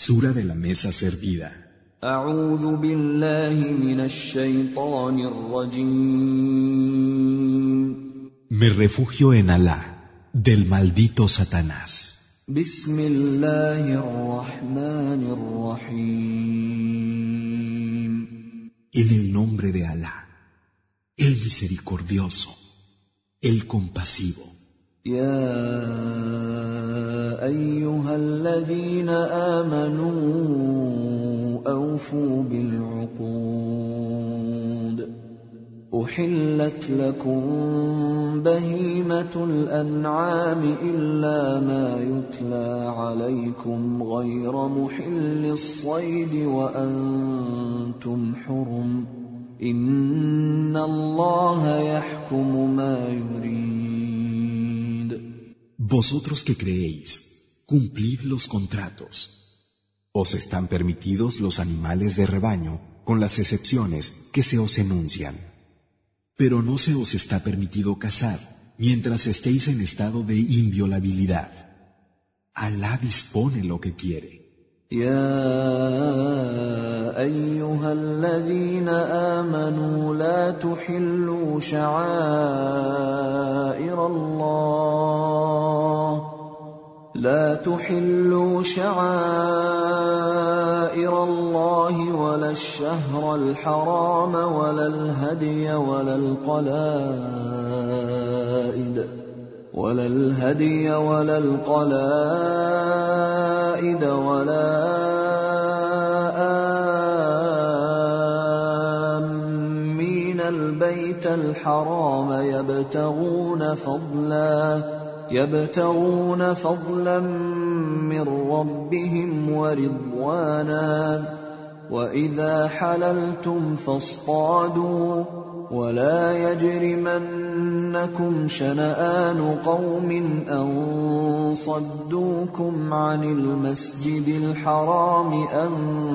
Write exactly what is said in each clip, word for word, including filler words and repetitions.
Sura de la mesa servida. أعوذ بالله من الشيطان الرجيم. Me refugio en Alá, del maldito Satanás. بسم الله الرحمن الرحيم. En el nombre de Alá, el misericordioso, el compasivo. يا أيها الذين آمنوا أوفوا بالعقود أحلت لكم بهيمة الأنعام إلا ما يتلى عليكم غير محل الصيد وأنتم حرم إن الله يحكم ما يريد. Vosotros que creéis, cumplid los contratos. Os están permitidos los animales de rebaño, con las excepciones que se os enuncian. Pero no se os está permitido cazar mientras estéis en estado de inviolabilidad. Alá dispone lo que quiere. يا أيها الذين آمنوا لا تحلوا شعائر الله لا تحلوا شعائر الله ولا الشهر الحرام ولا الهدي ولا القلائد ولا الهدي ولا القلائد ولا آمين البيت الحرام يبتغون فضلا يبتغون فضلا من ربهم ورضوانا وإذا حللتم فاصطادوا ولا يجرمنكم شنآن قوم أن صدوكم عن المسجد الحرام أن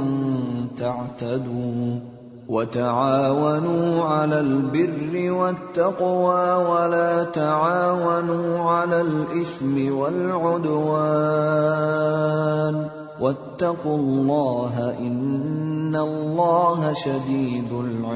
تعتدوا وتعاونوا على البر والتقوى ولا تعاونوا على الإثم والعدوان واتقوا الله إن الله شديد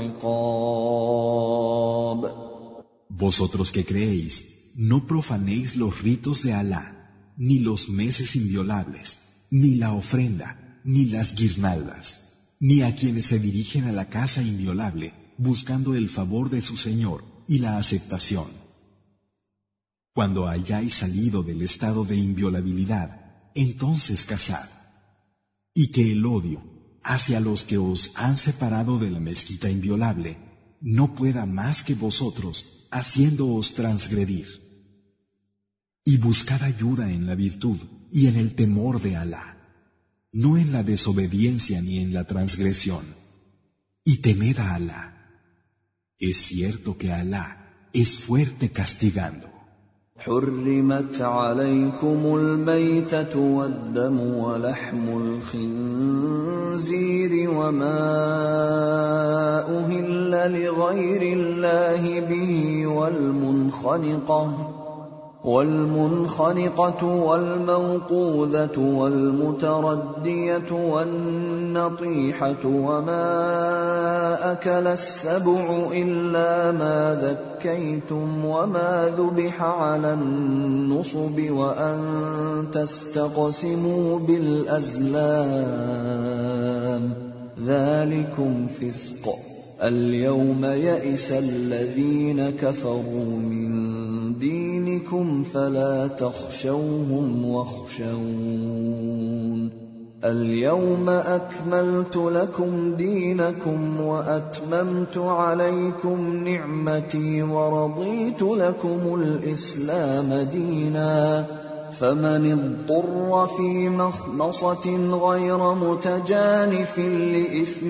العقاب. Vosotros que creéis, no profanéis los ritos de Alá, ni los meses inviolables, ni la ofrenda, ni las guirnaldas, ni a quienes se dirigen a la casa inviolable buscando el favor de su Señor y la aceptación. Cuando hayáis salido del estado de inviolabilidad, entonces cazad. Y que el odio hacia los que os han separado de la mezquita inviolable no pueda más que vosotros, haciéndoos transgredir. Y buscad ayuda en la virtud y en el temor de Alá, no en la desobediencia ni en la transgresión. Y temed a Alá. Es cierto que Alá es fuerte castigando. حرمت عليكم الميتة والدم ولحم الخنزير وما أهل لغير الله به والمنخنقة والمنخنقة والموقوذة والمتردية والنطيحة وما أكل السبع إلا ما ذكيتم وما ذبح على النصب وأن تستقسموا بالأزلام ذلكم فسق. اليوم يئس الذين كفروا من دينكم فلا تخشوهم واخشون اليوم أكملت لكم دينكم وأتممت عليكم نعمتي ورضيت لكم الإسلام دينا فمن اضطر في مخمصة غير متجانف لإثم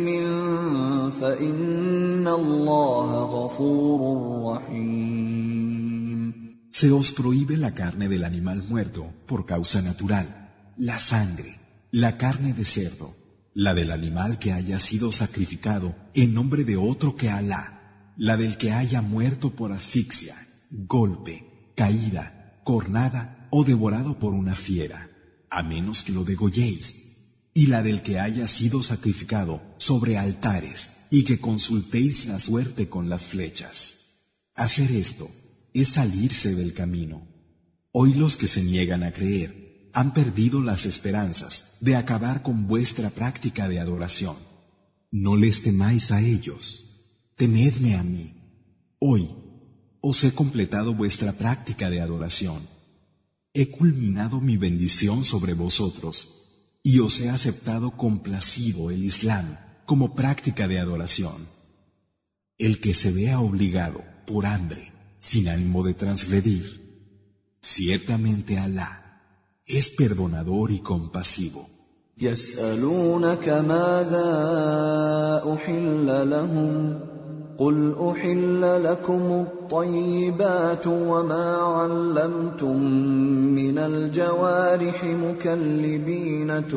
فإن الله غفور رحيم. Se os prohíbe la carne del animal muerto por causa natural, la sangre, la carne de cerdo, la del animal que haya sido sacrificado en nombre de otro que Alá, la del que haya muerto por asfixia, golpe, caída, cornada o devorado por una fiera, a menos que lo degolléis. y la del que haya sido sacrificado sobre altares y que consultéis la suerte con las flechas. Hacer esto es salirse del camino. Hoy los que se niegan a creer han perdido las esperanzas de acabar con vuestra práctica de adoración. No les temáis a ellos, temedme a mí. Hoy os he completado vuestra práctica de adoración. He culminado mi bendición sobre vosotros y os he aceptado complacido el Islam como práctica de adoración. El que se vea obligado por hambre, sin ánimo de transgredir, ciertamente Alá es perdonador y compasivo. يسألونك ماذا أحل لهم قل أحل لكم الطيبات وما علمتم من الجوارح مكلبين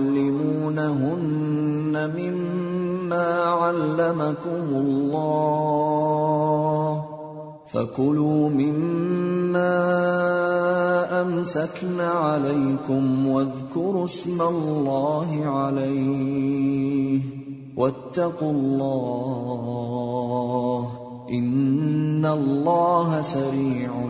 تعلمونهن مما علمكم الله فكلوا مما أمسكن عليكم واذكروا اسم الله عليه واتقوا الله إن الله سريع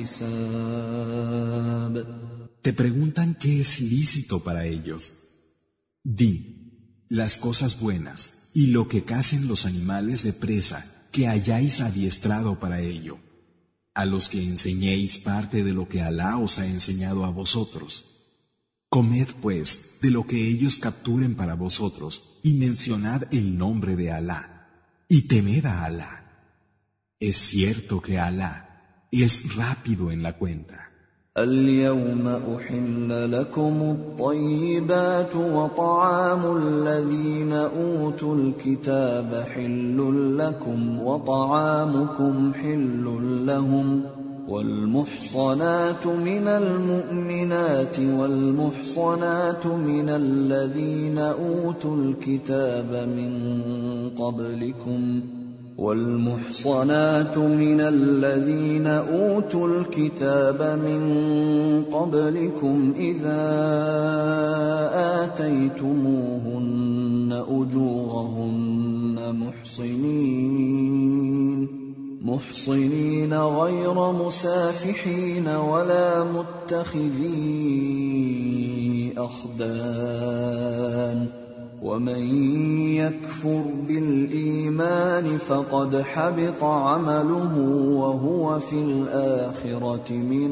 الحساب. Te preguntan qué es lícito para ellos. Di, las cosas buenas y lo que cacen los animales de presa que hayáis adiestrado para ello, a los que enseñéis parte de lo que Alá os ha enseñado a vosotros. Comed, pues, de lo que ellos capturen para vosotros y mencionad el nombre de Alá, y temed a Alá. Es cierto que Alá es rápido en la cuenta. اليوم أحل لكم الطيبات وطعام الذين أوتوا الكتاب حل لكم وطعامكم حل لهم والمحصنات من المؤمنات والمحصنات من الذين أوتوا الكتاب من قبلكم والمحصنات من الذين أوتوا الكتاب من قبلكم إذا آتيتموهن أجورهن محصنين محصنين غير مسافحين ولا متخذي أخدان ومن يكفر بالإيمان فقد حبط عمله وهو في الآخرة من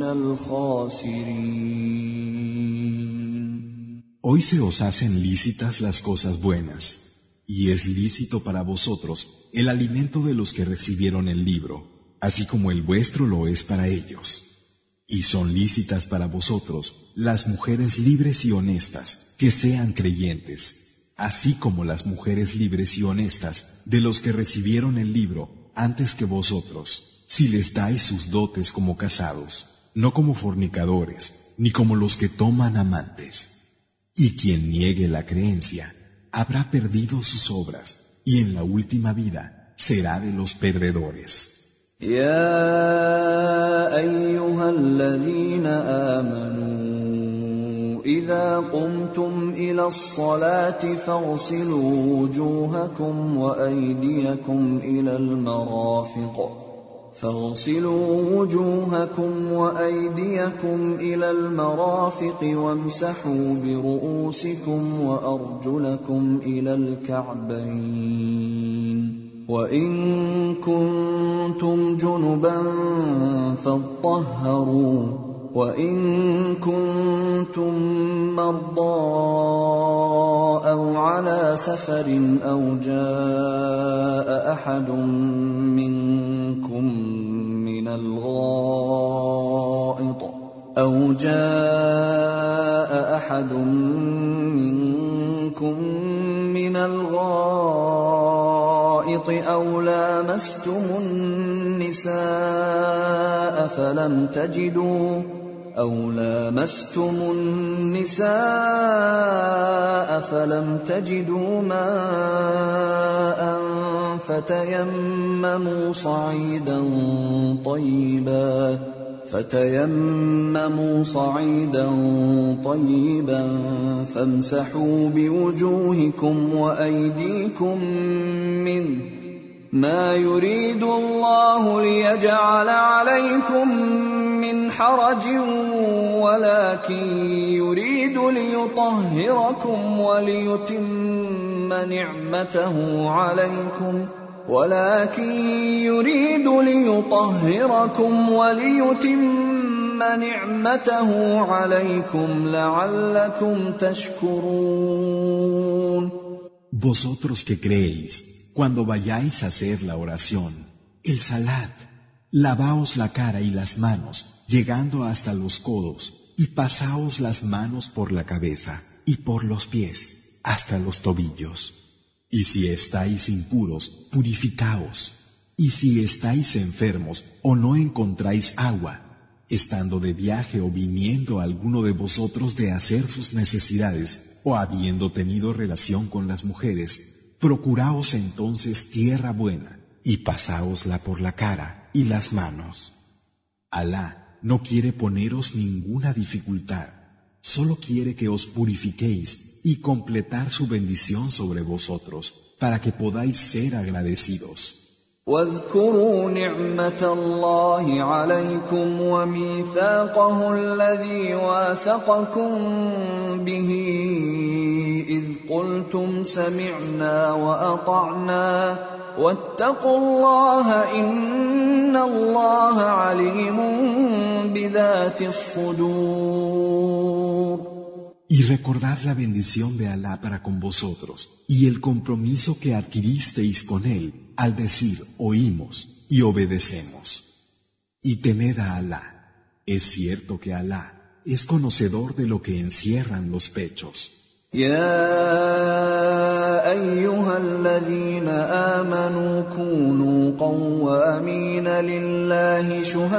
الخاسرين. Hoy se os hacen lícitas las cosas buenas, y es lícito para vosotros el alimento de los que recibieron el libro, así como el vuestro lo es para ellos. Y son lícitas para vosotros las mujeres libres y honestas que sean creyentes, así como las mujeres libres y honestas de los que recibieron el libro antes que vosotros, si les dais sus dotes como casados, no como fornicadores, ni como los que toman amantes. Y quien niegue la creencia habrá perdido sus obras, y en la última vida será de los perdedores. يا أيها الذين آمنوا إذا قمتم إلى الصلاة فاغسلوا وجوهكم وأيديكم إلى المرافق فاغسلوا وجوهكم وأيديكم إلى المرافق وامسحوا برؤوسكم وأرجلكم إلى الكعبين وإن كنتم جنبا فاطهروا وإن كنتم مرضى أو على سفر أو جاء أحد منكم من الغائط أو جاء أحد منكم من الغائط أو لامستم النساء فلم تجدوا أو لامستم النساء فلم تجدوا ماء فتيمموا صعيدا طيبا فتيمموا صعيدا طيبا فامسحوا بوجوهكم وأيديكم منه ما يريد الله ليجعل عليكم من حرج ولكن يريد ليطهركم وليتم نعمته عليكم ولكن يريد ليطهركم وليتم نعمته عليكم لعلكم تشكرون. Vosotros que creéis, cuando vayáis a hacer la oración, el salat, lavaos la cara y las manos, llegando hasta los codos, y pasaos las manos por la cabeza y por los pies, hasta los tobillos. Y si estáis impuros, purificaos. Y si estáis enfermos o no encontráis agua, estando de viaje o viniendo alguno de vosotros de hacer sus necesidades o habiendo tenido relación con las mujeres, procuraos entonces tierra buena y pasáosla por la cara y las manos. Alá no quiere poneros ninguna dificultad, solo quiere que os purifiquéis y completar su bendición sobre vosotros, para que podáis ser agradecidos. واذكروا نعمة الله عليكم وميثاقه الذي واثقكم به إذ قلتم سمعنا وأطعنا واتقوا الله إن الله عليم بذات الصدور. Y recordad la bendición de Alá para con vosotros y el compromiso que adquiristeis con Él al decir oímos y obedecemos. Y temed a Alá. Es cierto que Alá es conocedor de lo que encierran los pechos. يا أيها الذين آمنوا كونوا قوامين لله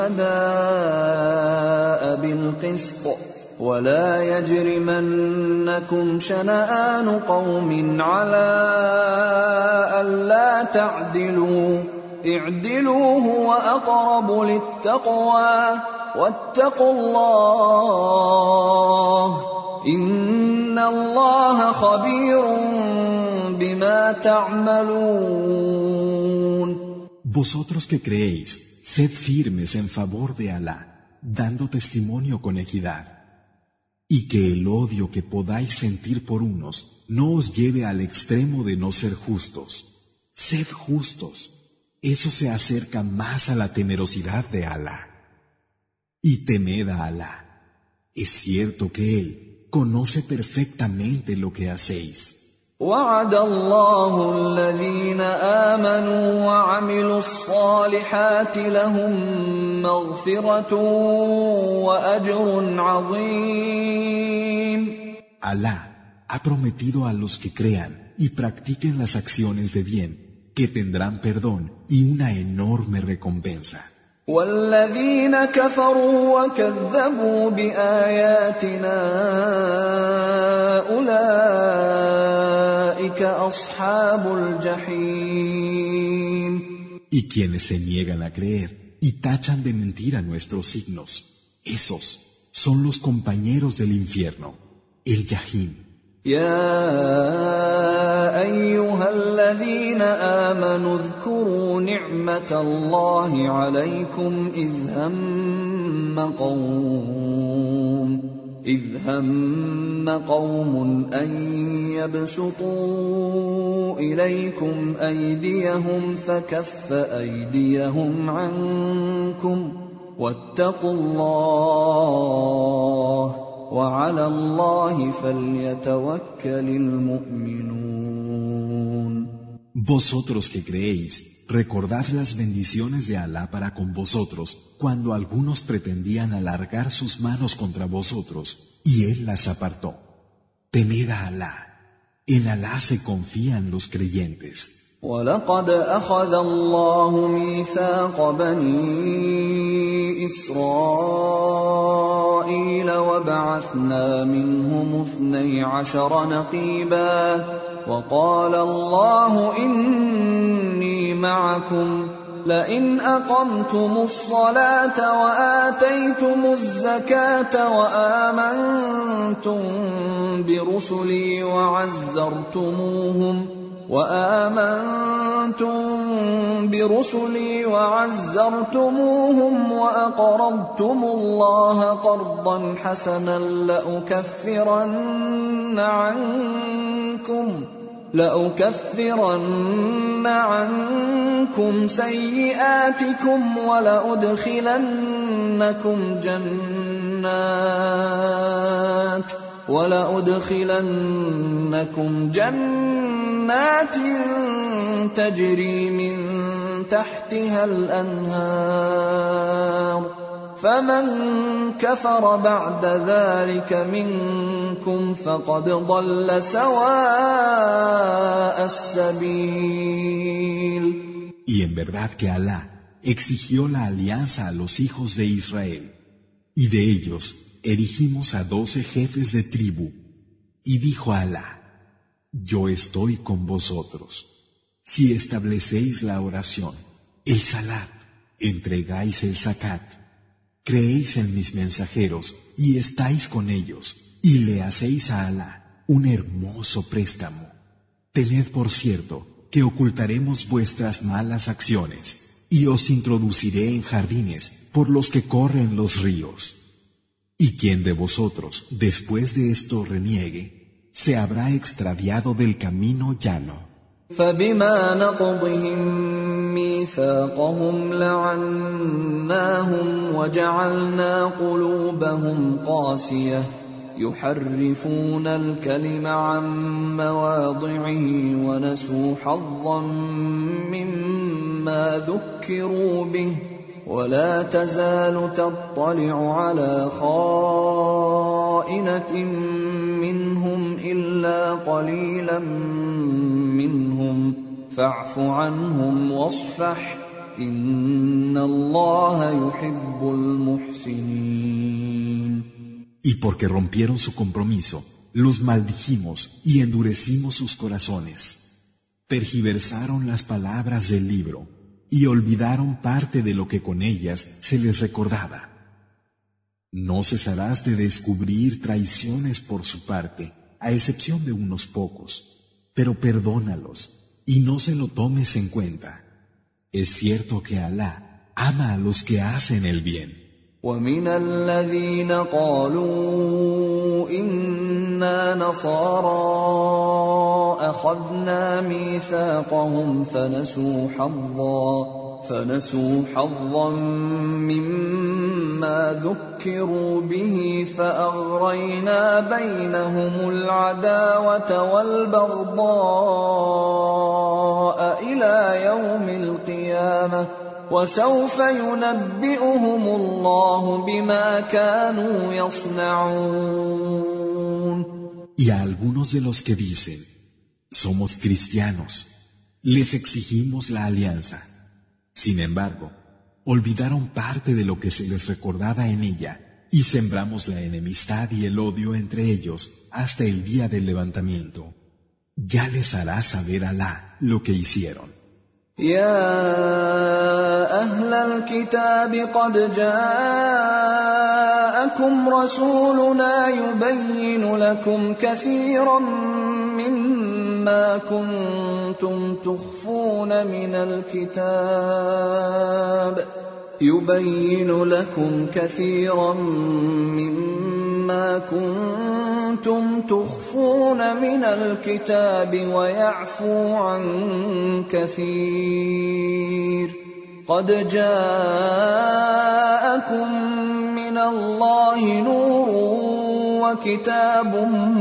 شهداء بالقسط ولا يجرمنكم شنآن قوم على ألا تعدلوا اعدلوا هو أقرب للتقوى واتقوا الله إن الله خبير بما تعملون. Vosotros que creéis, sed firmes en favor de Alá, dando testimonio con equidad. Y que el odio que podáis sentir por unos no os lleve al extremo de no ser justos. Sed justos. Eso se acerca más a la temerosidad de Alá. Y temed a Alá. Es cierto que Él conoce perfectamente lo que hacéis. وعد الله الذين آمنوا وعملوا الصالحات لهم مغفرة وأجر عظيم. Alá ha prometido a los que crean y practiquen las acciones de bien que tendrán perdón y una enorme recompensa. والذين كفروا وكذبوا بآياتنا أولئك أصحاب الجحيم. Y quienes se niegan a creer y tachan de mentira nuestros signos, esos son los compañeros del infierno, el Yahim. يا أيها الذين آمنوا اذكروا نعمة الله عليكم إذ هم قوم إذ هم قوم أن يبسطوا إليكم أيديهم فكف أيديهم عنكم واتقوا الله وعلى الله فليتوكل المؤمنون. Vosotros que creéis, recordad las bendiciones de Alá para con vosotros cuando algunos pretendían alargar sus manos contra vosotros y Él las apartó. Temed a Alá. En Alá se confían los creyentes. ولقد أخذ الله ميثاق بني إسرائيل وبعثنا منهم اثني عشر نقيبا وقال الله إني معكم لئن أقمتم الصلاة وآتيتم الزكاة وآمنتم برسلي وعزرتموهم وآمنتم برسلي وعزرتموهم وأقرضتم الله قرضا حسنا لأكفرن عنكم لأكفرن عنكم سيئاتكم ولأدخلنكم جنات ولأدخلنكم جنات تجري من تحتها الأنهار فمن كفر بعد ذلك منكم فقد ضل سواء السبيل. Y en verdad que Alá exigió la alianza a los hijos de Israel, y de ellos erigimos a doce jefes de tribu, y dijo Alá: Yo estoy con vosotros. Si establecéis la oración, el salat, entregáis el zakat, creéis en mis mensajeros y estáis con ellos, y le hacéis a Alá un hermoso préstamo, tened por cierto que ocultaremos vuestras malas acciones y os introduciré en jardines por los que corren los ríos. Y quien de vosotros, después de esto, reniegue, se habrá extraviado del camino llano. فبما نقضهم ميثاقهم لعناهم وجعلنا قلوبهم قاسية يحرفون الكلم عن مواضعه ونسوا حظا مما ذكروا به ولا تزال تطلع على خائنة منهم إلا قليلا منهم فاعف عنهم واصفح إن الله يحب المحسنين. Y porque rompieron su compromiso, los maldijimos y endurecimos sus corazones. Tergiversaron las palabras del libro y olvidaron parte de lo que con ellas se les recordaba. No cesarás de descubrir traiciones por su parte, a excepción de unos pocos, pero perdónalos y no se lo tomes en cuenta. Es cierto que Alá ama a los que hacen el bien. ومن الذين قالوا إنا نصارى أخذنا ميثاقهم فنسوا حظا فنسوا حظا مما ذكروا به فأغرينا بينهم العداوة والبغضاء إلى يوم القيامة وسوف ينبئهم الله بما كانوا يصنعون. Y a algunos de los que dicen, somos cristianos, les exigimos la alianza. Sin embargo, olvidaron parte de lo que se les recordaba en ella y sembramos la enemistad y el odio entre ellos hasta el día del levantamiento. Ya les hará saber Alá lo que hicieron. يا أهل الكتاب قد جاءكم رسولنا يبين لكم كثيرا مما كنتم تخفون من الكتاب يبين لكم كثيرا مما كنتم تخفون من الكتاب ويعفو عن كثير قد جاءكم من الله نور وكتاب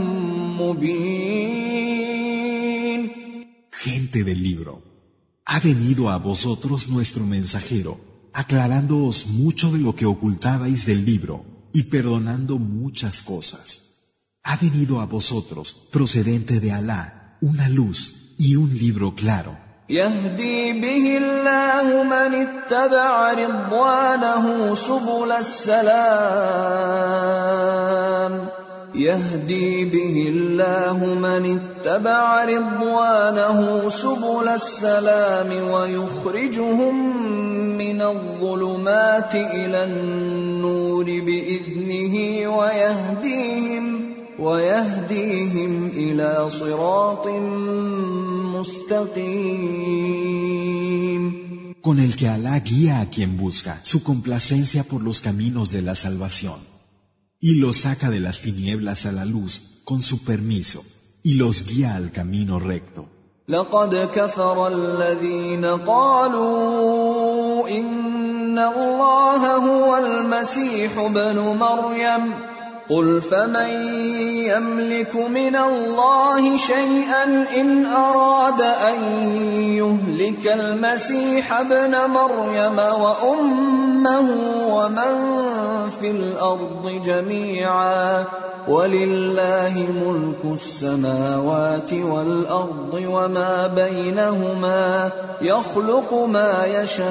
مبين. Gente del libro, ha venido a vosotros nuestro mensajero, aclarándoos mucho de lo que ocultabais del libro y perdonando muchas cosas. Ha venido a vosotros, procedente de Alá, una luz y un libro claro. يهدي به الله من اتبع رضوانه سبل السلام يهدي به الله من اتبع رضوانه سبل السلام ويخرجهم من الظلمات إلى النور بإذنه ويهديهم ويهديهم إلى صراط مستقيم. Con el que Alá guía a quien busca su complacencia por los caminos de la salvación, y los saca de las tinieblas a la luz con su permiso, y los guía al camino recto. لقد كفر الذين قالوا إن الله هو المسيح ابن مريم قل فمن يملك من الله شيئا إن أراد أن يهلك المسيح ابن مريم وأمه ومن في الأرض جميعا ولله ملك السماوات والأرض وما بينهما يخلق ما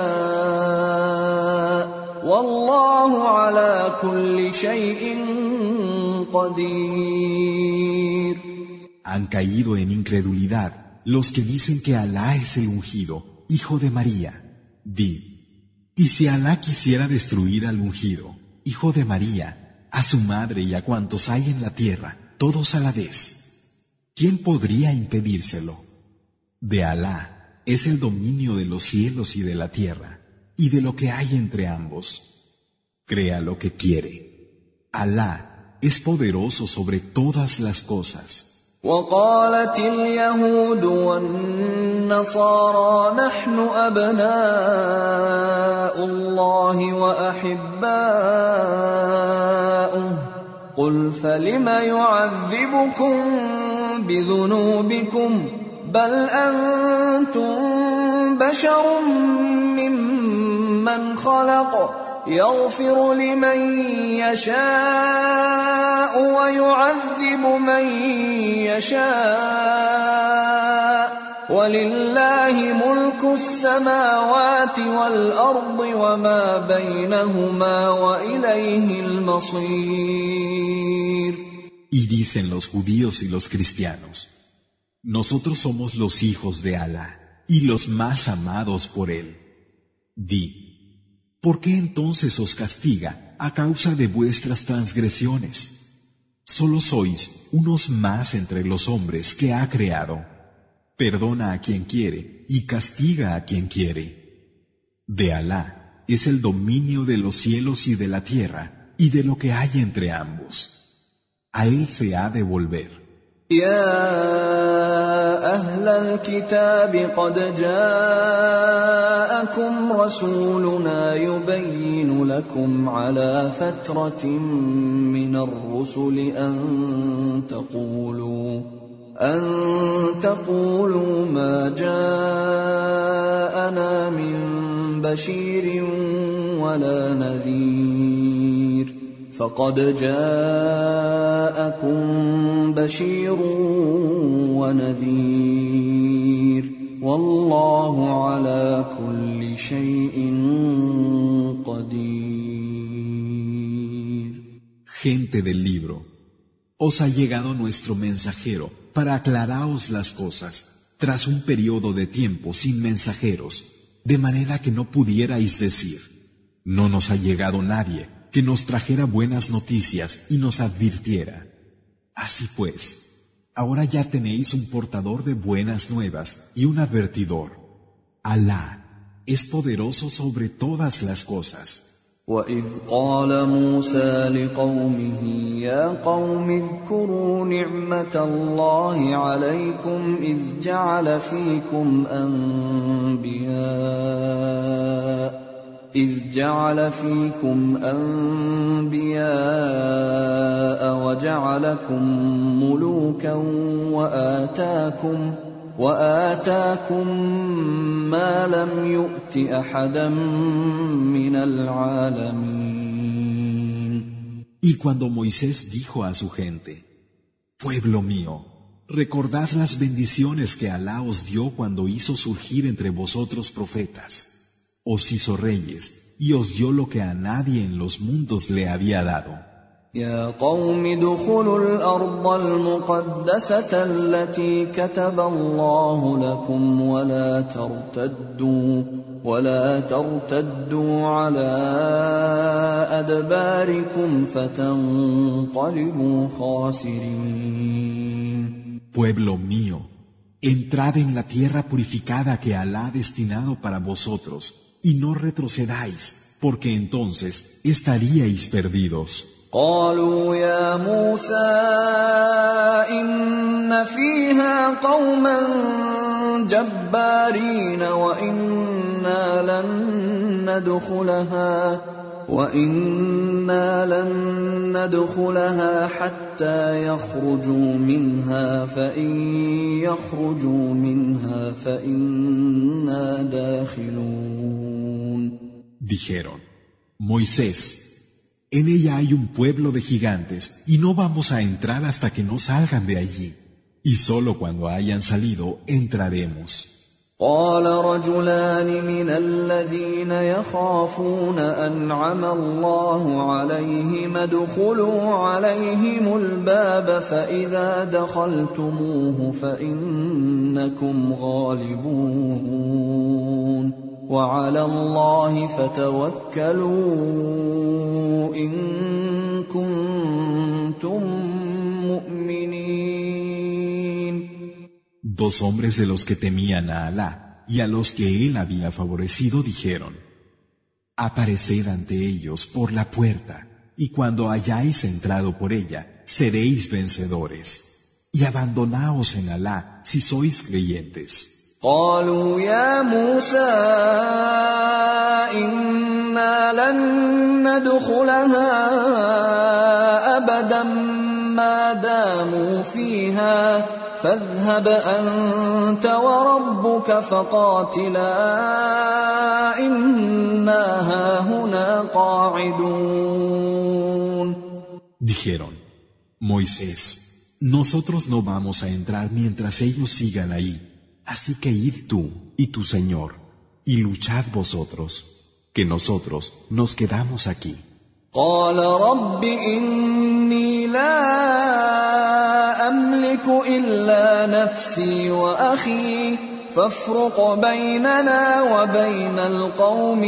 يشاء والله على كل شيء قدير. Han caído en incredulidad los que dicen que Alá es el ungido, hijo de María. Di, y si Alá quisiera destruir al ungido, hijo de María, a su madre y a cuantos hay en la tierra, todos a la vez, ¿quién podría impedírselo? De Alá es el dominio de los cielos y de la tierra, y de lo que hay entre ambos. Crea lo que quiere. Alá es poderoso sobre todas las cosas. وقالت اليهود والنصارى نحن أبناء الله وأحباؤه قل فلم يعذبكم بذنوبكم بل أنتم بشر ممن خلق يغفر لمن يشاء ويعذب من يشاء ولله ملك السماوات والأرض وما بينهما وإليه المصير. Y dicen los judíos y los cristianos, nosotros somos los hijos de Alá y los más amados por él. Di, ¿por qué entonces os castiga a causa de vuestras transgresiones? Solo sois unos más entre los hombres que ha creado. Perdona a quien quiere y castiga a quien quiere. De Alá es el dominio de los cielos y de la tierra y de lo que hay entre ambos. A él se ha de volver. يا أهل الكتاب قد جاءكم رسولنا يبين لكم على فترة من الرسل أن تقولوا أن تقولوا ما جاءنا من بشير ولا نذير فقد جاءكم بشير ونذير والله على كل شيء قدير. Gente del libro, os ha llegado nuestro mensajero para aclaraos las cosas tras un periodo de tiempo sin mensajeros, de manera que no pudierais decir, no nos ha llegado nadie que nos trajera buenas noticias y nos advirtiera. Así pues, ahora ya tenéis un portador de buenas nuevas y un advertidor. Alá es poderoso sobre todas las cosas. وَإِذْ قَالَ مُوسَى لِقَوْمِهِ يَا قَوْمِ اذْكُرُوا نِعْمَةَ اللَّهِ عَلَيْكُمْ إِذْ جَعَلَ فِيكُمْ أَنْبِيَاءَ إذ جعل فيكم أنبياء وجعلكم ملوكا وآتاكم وآتاكم ما لم يؤت أحدا من العالمين. Y cuando Moisés dijo a su gente, pueblo mío, recordad las bendiciones que Alá os dio cuando hizo surgir entre vosotros profetas. Os hizo reyes y os dio lo que a nadie en los mundos le había dado, يا قوم ادخلوا الأرض المقدسة التي كتب الله لكم ولا ترتدوا ولا ترتدوا على أدباركم فتنقلبوا خاسرين. Pueblo mío, entrad en la tierra purificada que Alá ha destinado para vosotros y no retrocedáis, porque entonces estaríais perdidos. قالوا يا موسى إن فيها قوما جبارين وإنا لن ندخلها وإنا لن ندخلها حتى يخرجوا منها فإن يخرجوا منها فإنا داخلون. Dijeron, Moisés, en ella hay un pueblo de gigantes y no vamos a entrar hasta que no salgan de allí. Y solo cuando hayan salido entraremos. قال رجلان من الذين يخافون أنعم الله عليهم ادخلوا عليهم الباب فإذا دخلتموه فإنكم غالبون وعلى الله فتوكلوا إن كنتم مؤمنين. Dos hombres de los que temían a Alá y a los que él había favorecido dijeron: Apareced ante ellos por la puerta, y cuando hayáis entrado por ella, seréis vencedores. Y abandonaos en Alá si sois creyentes. قالوا يا موسى إنا لن ندخلها أبدا ما داموا فيها فاذهب أنت وربك فقاتلا إنا هاهنا قاعدون. Dijeron, Moisés, nosotros no vamos a entrar mientras ellos sigan ahí, así que id tú y tu Señor, y luchad vosotros, que nosotros nos quedamos aquí. قال رب إني لا أملك إلا نفسي وأخي فافرق بيننا وبين القوم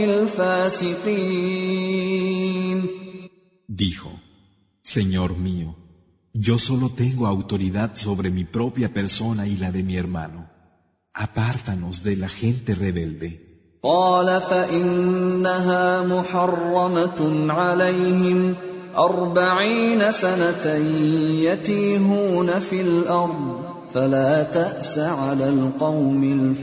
الفاسقين. Dijo, Señor mío, yo solo tengo autoridad sobre mi propia persona y la de mi hermano. Apártanos de la gente rebelde. قال فإنها محرمة عليهم أربعين سنة يتيهون في الأرض فلا تأس على القوم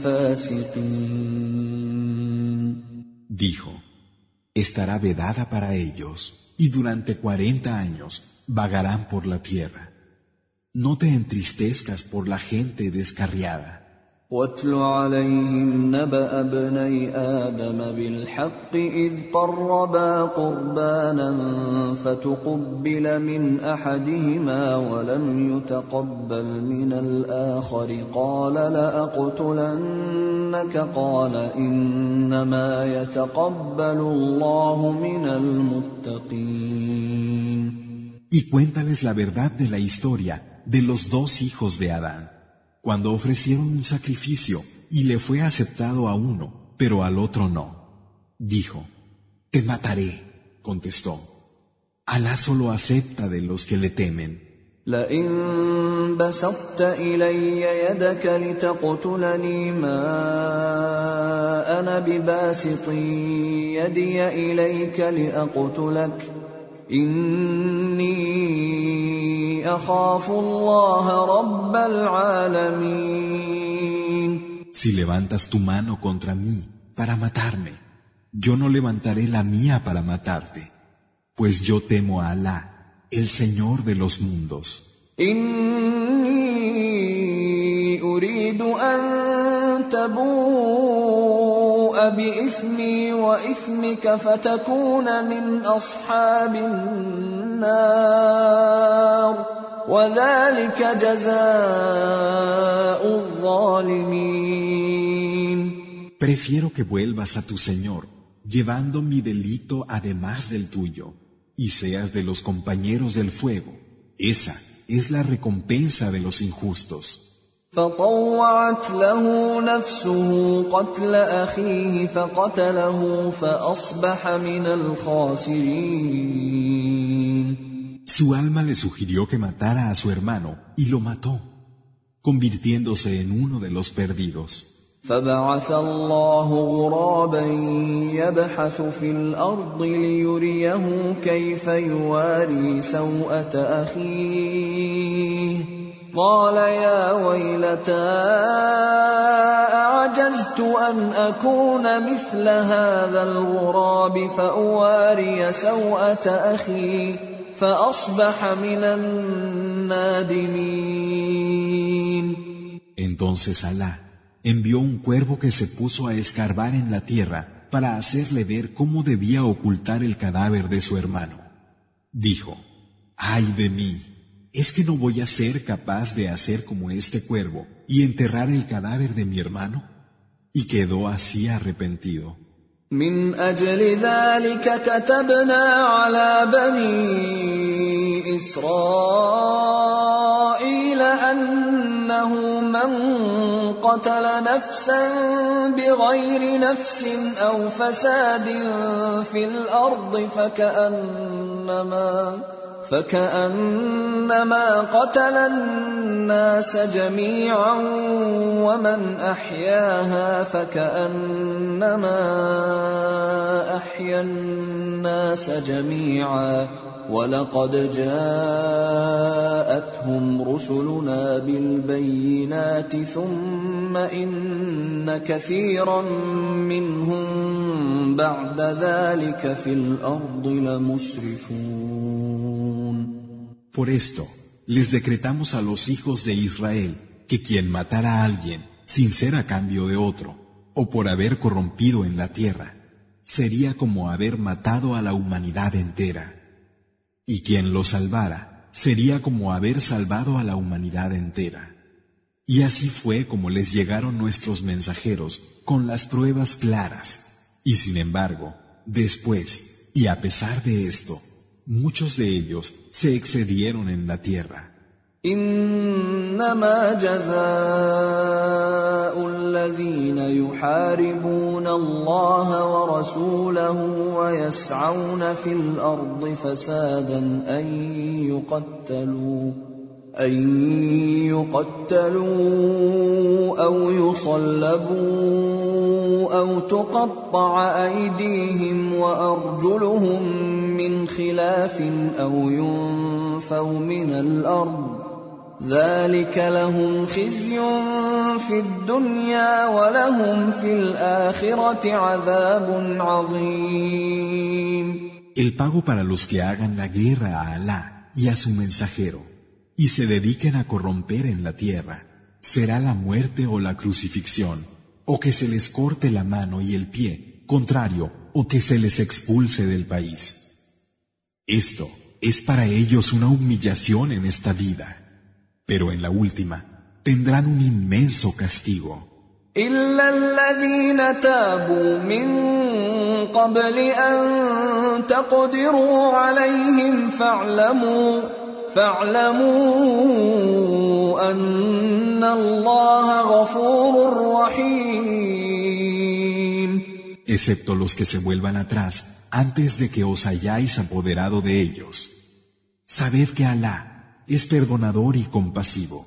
الفاسقين. Dijo, estará vedada para ellos y durante cuarenta años vagarán por la tierra. No te entristezcas por la gente descarriada. واتل عليهم نبأ ابني آدم بالحق إذ قربا قربانا فتقبل من أحدهما ولم يتقبل من الآخر قال لأقتلنك قال إنما يتقبل الله من المتقين. Y cuéntales la verdad de la historia de los dos hijos de Adán. Cuando ofrecieron un sacrificio y le fue aceptado a uno, pero al otro no. Dijo, te mataré, contestó. Alá solo acepta de los que le temen. لئن بسطت إلي يدك لتقتلني ما أنا بباسط يدي إليك لأقتلك إني أخاف الله رب العالمين. Si levantas tu mano contra mí para matarme, yo no levantaré la mía para matarte, pues yo temo a Alá, el Señor de los mundos. إني أريد أن تبوء بإثمي وإثمك فتكون من أصحاب النار وذلك جزاء الظالمين. Prefiero que vuelvas a tu Señor, llevando mi delito además del tuyo, y seas de los compañeros del fuego. Esa es la recompensa de los injustos. فطوعت له نفسه قتل أخيه فقتله فأصبح من الخاسرين. Su alma le sugirió que matara a su hermano y lo mató, convirtiéndose en uno de los perdidos. فبعث الله غرابا يبحث في الأرض ليريه كيف يواري سوءة أخيه قال يا ويلتى أعجزت أن أكون مثل هذا الغراب فأواري سوءة أخي فأصبح من النادمين. Entonces Alá envió un cuervo que se puso a escarbar en la tierra para hacerle ver cómo debía ocultar el cadáver de su hermano. Dijo: ¡ay de mí! ¿Es que no voy a ser capaz de hacer como este cuervo y enterrar el cadáver de mi hermano? Y quedó así arrepentido. من أجل ذلك كتبنا على بني إسرائيل أنه من قتل نفسا بغير نفس أو فساد في الأرض فكأنما فكأنما قتل الناس جميعا ومن أحياها فكأنما أحيا الناس جميعا ولقد جاءتهم رسلنا بالبينات ثم إن كثيرا منهم بعد ذلك في الأرض لمسرفون. Por esto, les decretamos a los hijos de Israel que quien matara a alguien sin ser a cambio de otro, o por haber corrompido en la tierra, sería como haber matado a la humanidad entera. Y quien lo salvara, sería como haber salvado a la humanidad entera. Y así fue como les llegaron nuestros mensajeros con las pruebas claras. Y sin embargo, después, y a pesar de esto, muchos de ellos se excedieron en la tierra. إنما جزاء الذين يحاربون الله ورسوله ويسعون في الأرض فسادا أن يقتلوا أن يقتلوا أو يصلبوا أو تقطع أيديهم وأرجلهم من خلاف أو ينفوا من الأرض ذلك لهم خزي في الدنيا ولهم في الآخرة عذاب عظيم. El pago para los que hagan la guerra a Alá y a su mensajero y se dediquen a corromper en la tierra será la muerte o la crucifixión, o que se les corte la mano y el pie, contrario, o que se les expulse del país. Esto es para ellos una humillación en esta vida, pero en la última tendrán un inmenso castigo. إلا الذين تابوا من قبل أن تقدروا عليهم فاعلموا فاعلموا أن الله غفور رحيم. Excepto los que se vuelvan atrás antes de que os hayáis apoderado de ellos. Sabed que Alá es perdonador y compasivo.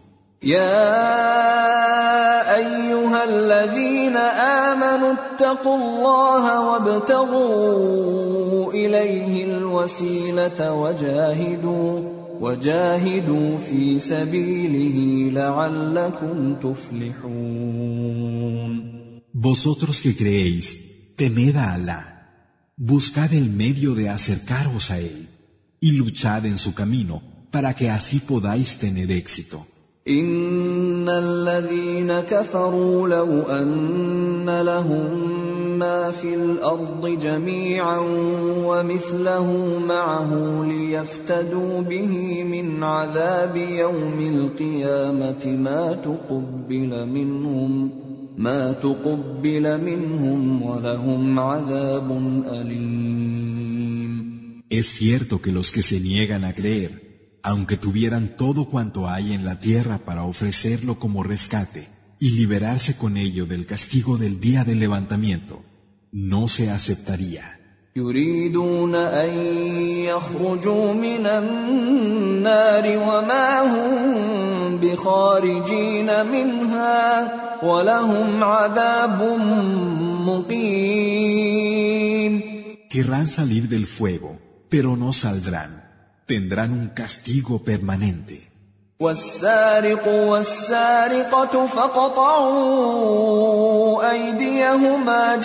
يا أيها الذين آمنوا اتقوا الله وابتغوا إليه الوسيلة وجاهدوا وجاهدوا في سبيله لعلكم تفلحون. Vosotros que creéis, temed a Alá, buscad el medio de acercaros a Él y luchad en su camino para que así podáis tener éxito. إن الذين كفروا لو أن لهم ما في الأرض جميعا ومثله معه ليفتدوا به من عذاب يوم القيامة ما تقبل منهم ما تقبل منهم ولهم عذاب أليم. Es cierto que los que se niegan a creer, aunque tuvieran todo cuanto hay en la tierra para ofrecerlo como rescate y liberarse con ello del castigo del día del levantamiento, no se aceptaría. يريدون أن يخرجوا من النار وما هم بخارجين منها ولهم عذاب مقيم. Querrán salir del fuego, pero no saldrán. Tendrán un castigo permanente. والسارق والسارقة فاقطعوا أيديهما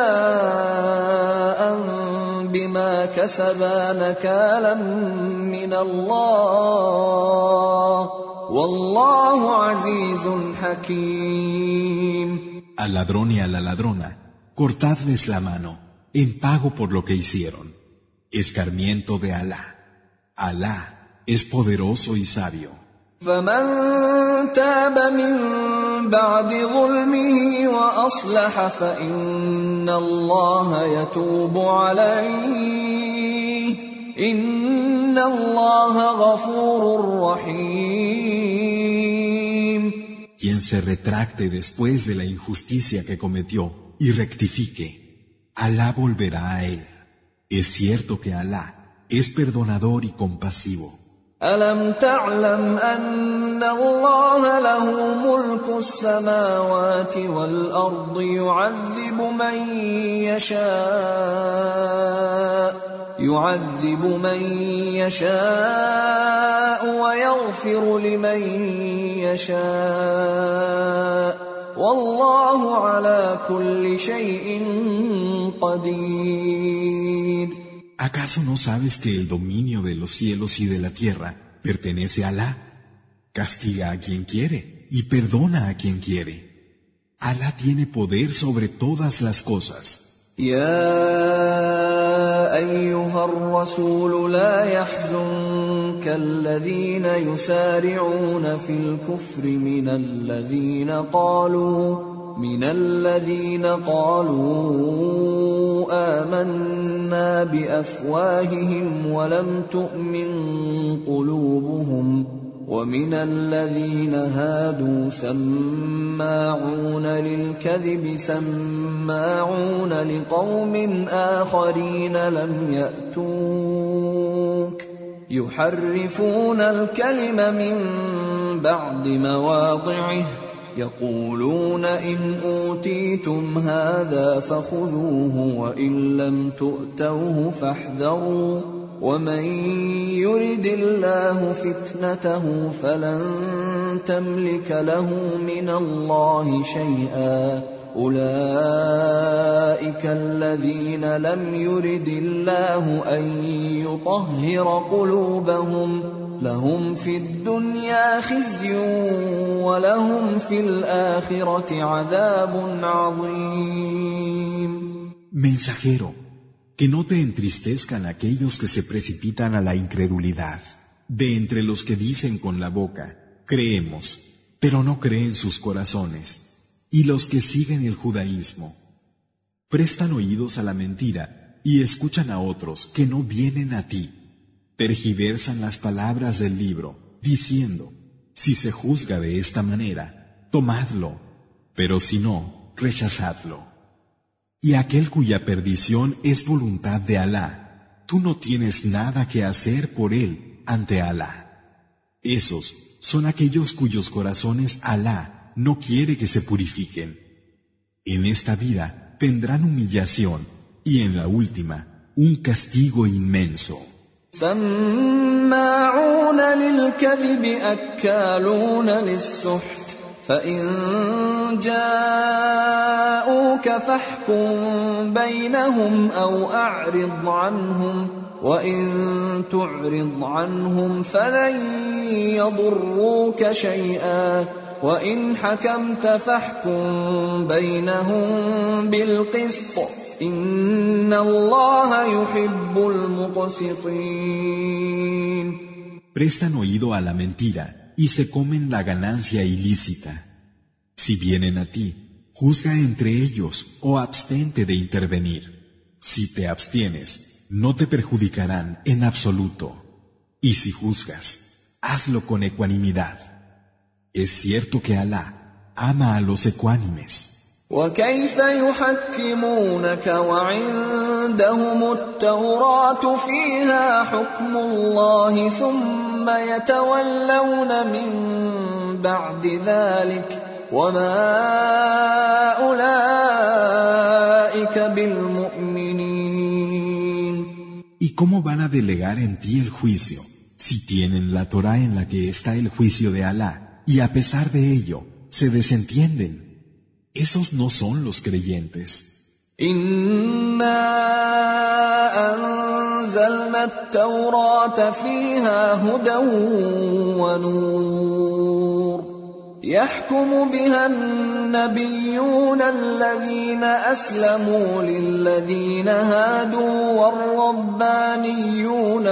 جزاء بما كسبا نكالا من الله والله عزيز حكيم. Al ladrón y a la ladrona, cortadles la mano, en pago por lo que hicieron. Escarmiento de Alá. Alá es poderoso y sabio. فمن تاب من بعد ظلمه وأصلح فإن الله يتوب عليه إن الله غفور رحيم. Quien se retracte después de la injusticia que cometió y rectifique, Alá volverá a él. Es cierto que Alá es perdonador y compasivo. ألم تعلم أن الله له ملك السماوات والأرض يعذب من يشاء يعذب من يشاء ويغفر لمن يشاء والله على كل شيء قدير. ¿Acaso no sabes que el dominio de los cielos y de la tierra pertenece a Alá? Castiga a quien quiere y perdona a quien quiere. Alá tiene poder sobre todas las cosas. يا أيها الرسول لا يحزنك الذين يسارعون في الكفر من الذين قالوا من الذين قالوا آمنا بأفواههم ولم تؤمن قلوبهم ومن الذين هادوا سماعون للكذب سماعون لقوم آخرين لم يأتوك يحرفون الكلم من بعد مواضعه يقولون إن أوتيتم هذا فخذوه وإن لم تؤتوه فاحذروا ومن يرد الله فتنته فلن تملك له من الله شيئا أولئك الذين لم يرد الله أن يطهر قلوبهم لهم في الدنيا خزي ولهم في الآخرة عذاب عظيم. Mensajero, que no te entristezcan aquellos que se precipitan a la incredulidad, de entre los que dicen con la boca, creemos, pero no creen sus corazones, y los que siguen el judaísmo. Prestan oídos a la mentira y escuchan a otros que no vienen a ti. Tergiversan las palabras del libro, diciendo, si se juzga de esta manera, tomadlo, pero si no, rechazadlo. Y aquel cuya perdición es voluntad de Alá, tú no tienes nada que hacer por él ante Alá. Esos son aquellos cuyos corazones Alá no quiere que se purifiquen. En esta vida tendrán humillación y en la última un castigo inmenso. سماعون للكذب أكالون للسحت فإن جاءوك فاحكم بينهم أو أعرض عنهم وإن تعرض عنهم فلن يضروك شيئا وإن حكمت فاحكم بينهم بالقسط إن الله يحب المقسطين. Prestan oído a la mentira y se comen la ganancia ilícita. Si vienen a ti, juzga entre ellos o abstente de intervenir. Si te abstienes, no te perjudicarán en absoluto. Y si juzgas, hazlo con ecuanimidad. Es cierto que Alá ama a los ecuánimes. وكيف يحكمونك وعندهم التوراة فيها حكم الله ثم يتولون من بعد ذلك وما أولئك بالمؤمنين. ¿Y cómo van a delegar en ti el juicio si tienen la Torá en la que está el juicio de Alá y a pesar de ello se desentienden? Esos no son los creyentes. إنا أنزلنا التوراة فيها هدى ونور يحكم بها النبيون الذين أسلموا للذين هادوا والربانيون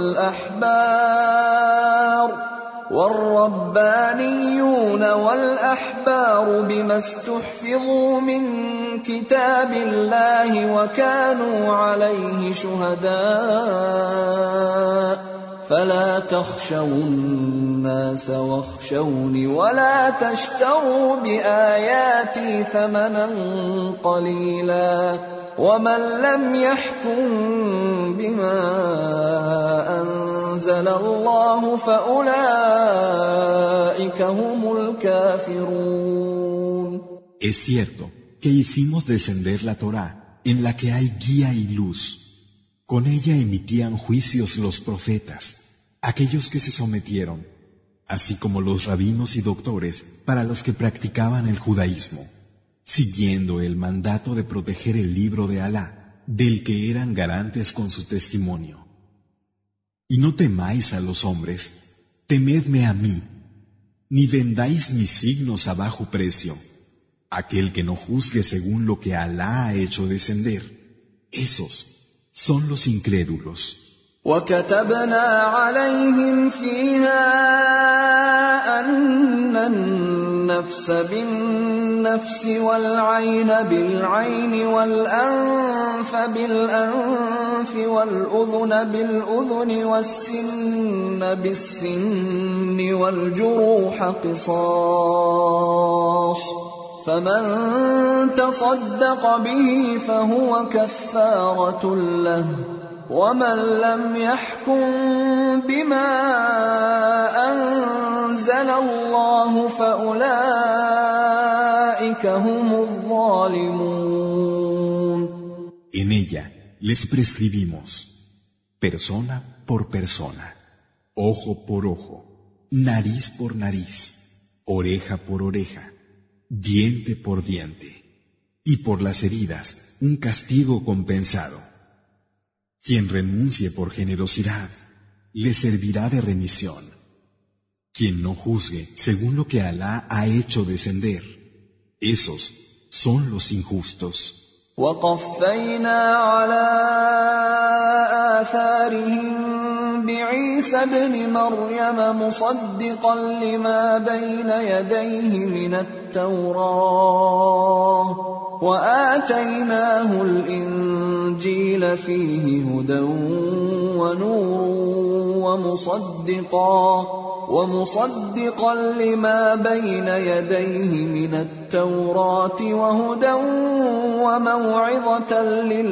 والأحبار والربانيون والأحبار بما استحفظوا من كتاب الله وكانوا عليه شهداء فلا تخشوا الناس واخشوني ولا تشتروا بآياتي ثمنا قليلا ومن لم يحكم بما أنزل الله فأولئك هم الكافرون. Es cierto que hicimos descender la Torá en la que hay guía y luz. Con ella emitían juicios los profetas, aquellos que se sometieron, así como los rabinos y doctores para los que practicaban el judaísmo, siguiendo el mandato de proteger el libro de Alá, del que eran garantes con su testimonio. Y no temáis a los hombres, temedme a mí, ni vendáis mis signos a bajo precio. Aquel que no juzgue según lo que Alá ha hecho descender, esos son los incrédulos. وكتبنا عليهم فيها أن النفس بالنفس والعين بالعين والأنف بالأنف والأذن بالأذن والسن بالسن والجروح قصاص فمن تصدق به فهو كفارة له ومن لم يحكم بما أنزل الله فأولئك هم الظالمون. En ella les prescribimos persona por persona, ojo por ojo, nariz por nariz, oreja por oreja, diente por diente, y por las heridas un castigo compensado. Quien renuncie por generosidad, le servirá de remisión. Quien no juzgue según lo que Alá ha hecho descender, esos son los injustos. وقفينا على آثارهم بعيسى ابن مريم مصدقا لما بين يديه من التوراة وآتيناه الإنجيل فيه هدى ونور ومصدقا ومصدقا لما بين يديه من التوراة وهدى وموعظة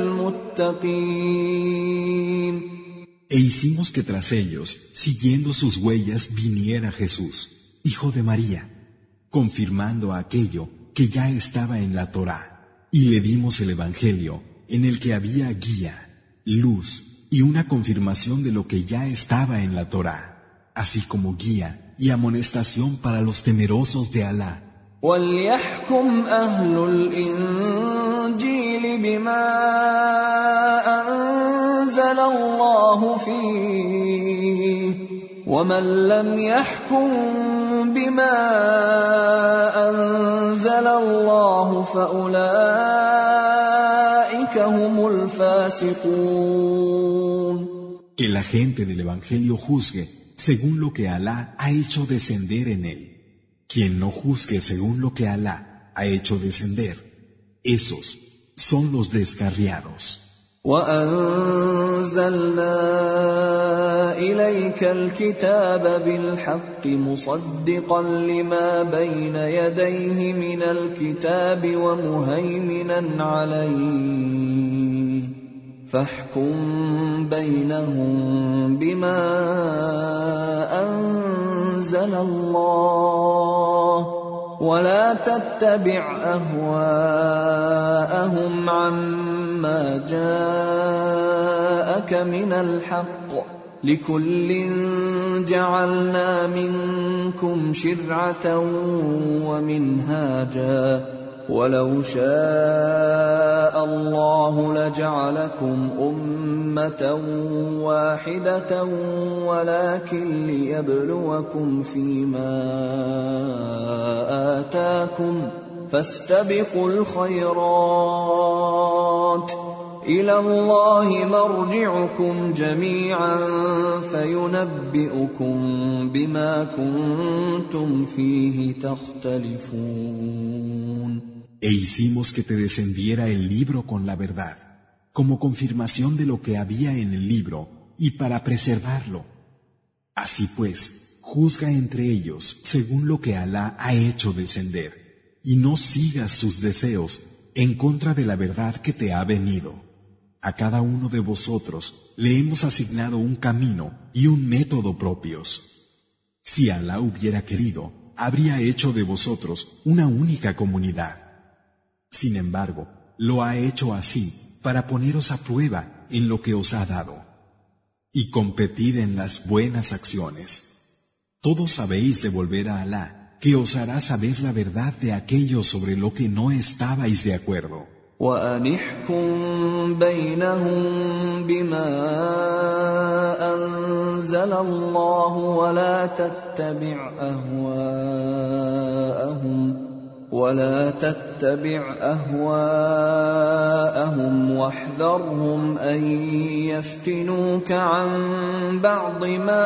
للمتقين. E hicimos que tras ellos, siguiendo sus huellas, viniera Jesús, hijo de María, confirmando aquello que ya estaba en la Torá, y le dimos el Evangelio, en el que había guía, luz y una confirmación de lo que ya estaba en la Torá, así como guía y amonestación para los temerosos de Alá. وَلْيَحْكُمْ أَهْلُ الْإِنْجِيلِ بِمَا أَنزَلَ اللَّهُ فِيهِ وَمَنْ لَمْ يَحْكُمْ بِمَا أَنزَلَ اللَّهُ فَأُولَئِكَ هُمُ الْفَاسِقُونَ. Que la gente del Evangelio juzgue según lo que Alá ha hecho descender en él. Quien no juzgue según lo que Alá ha hecho descender, esos son los descarriados. وأنزلنا إليك الكتاب بالحق مصدقا لما بين يديه من الكتاب ومهيمنا عليه فاحكم بينهم بما أنزل الله ولا تتبع أهواءهم عما جاءك من الحق لكل جعلنا منكم شرعة ومنهاجا ولو شاء الله لجعلكم أمة واحدة ولكن ليبلوكم فيما آتاكم فاستبقوا الخيرات إلى الله مرجعكم جميعا فينبئكم بما كنتم فيه تختلفون. E hicimos que te descendiera el libro con la verdad, como confirmación de lo que había en el libro y para preservarlo. Así pues, juzga entre ellos según lo que Alá ha hecho descender, y no sigas sus deseos en contra de la verdad que te ha venido. A cada uno de vosotros le hemos asignado un camino y un método propios. Si Alá hubiera querido, habría hecho de vosotros una única comunidad. Sin embargo, lo ha hecho así para poneros a prueba en lo que os ha dado. Y competid en las buenas acciones. Todos sabéis de volver a Alá, que os hará saber la verdad de aquello sobre lo que no estabais de acuerdo. وأنحكم بينهم بما أنزل الله ولا تتبع أهواءهم ولا تتبع أهواءهم واحذرهم أن يفتنوك عن بعض ما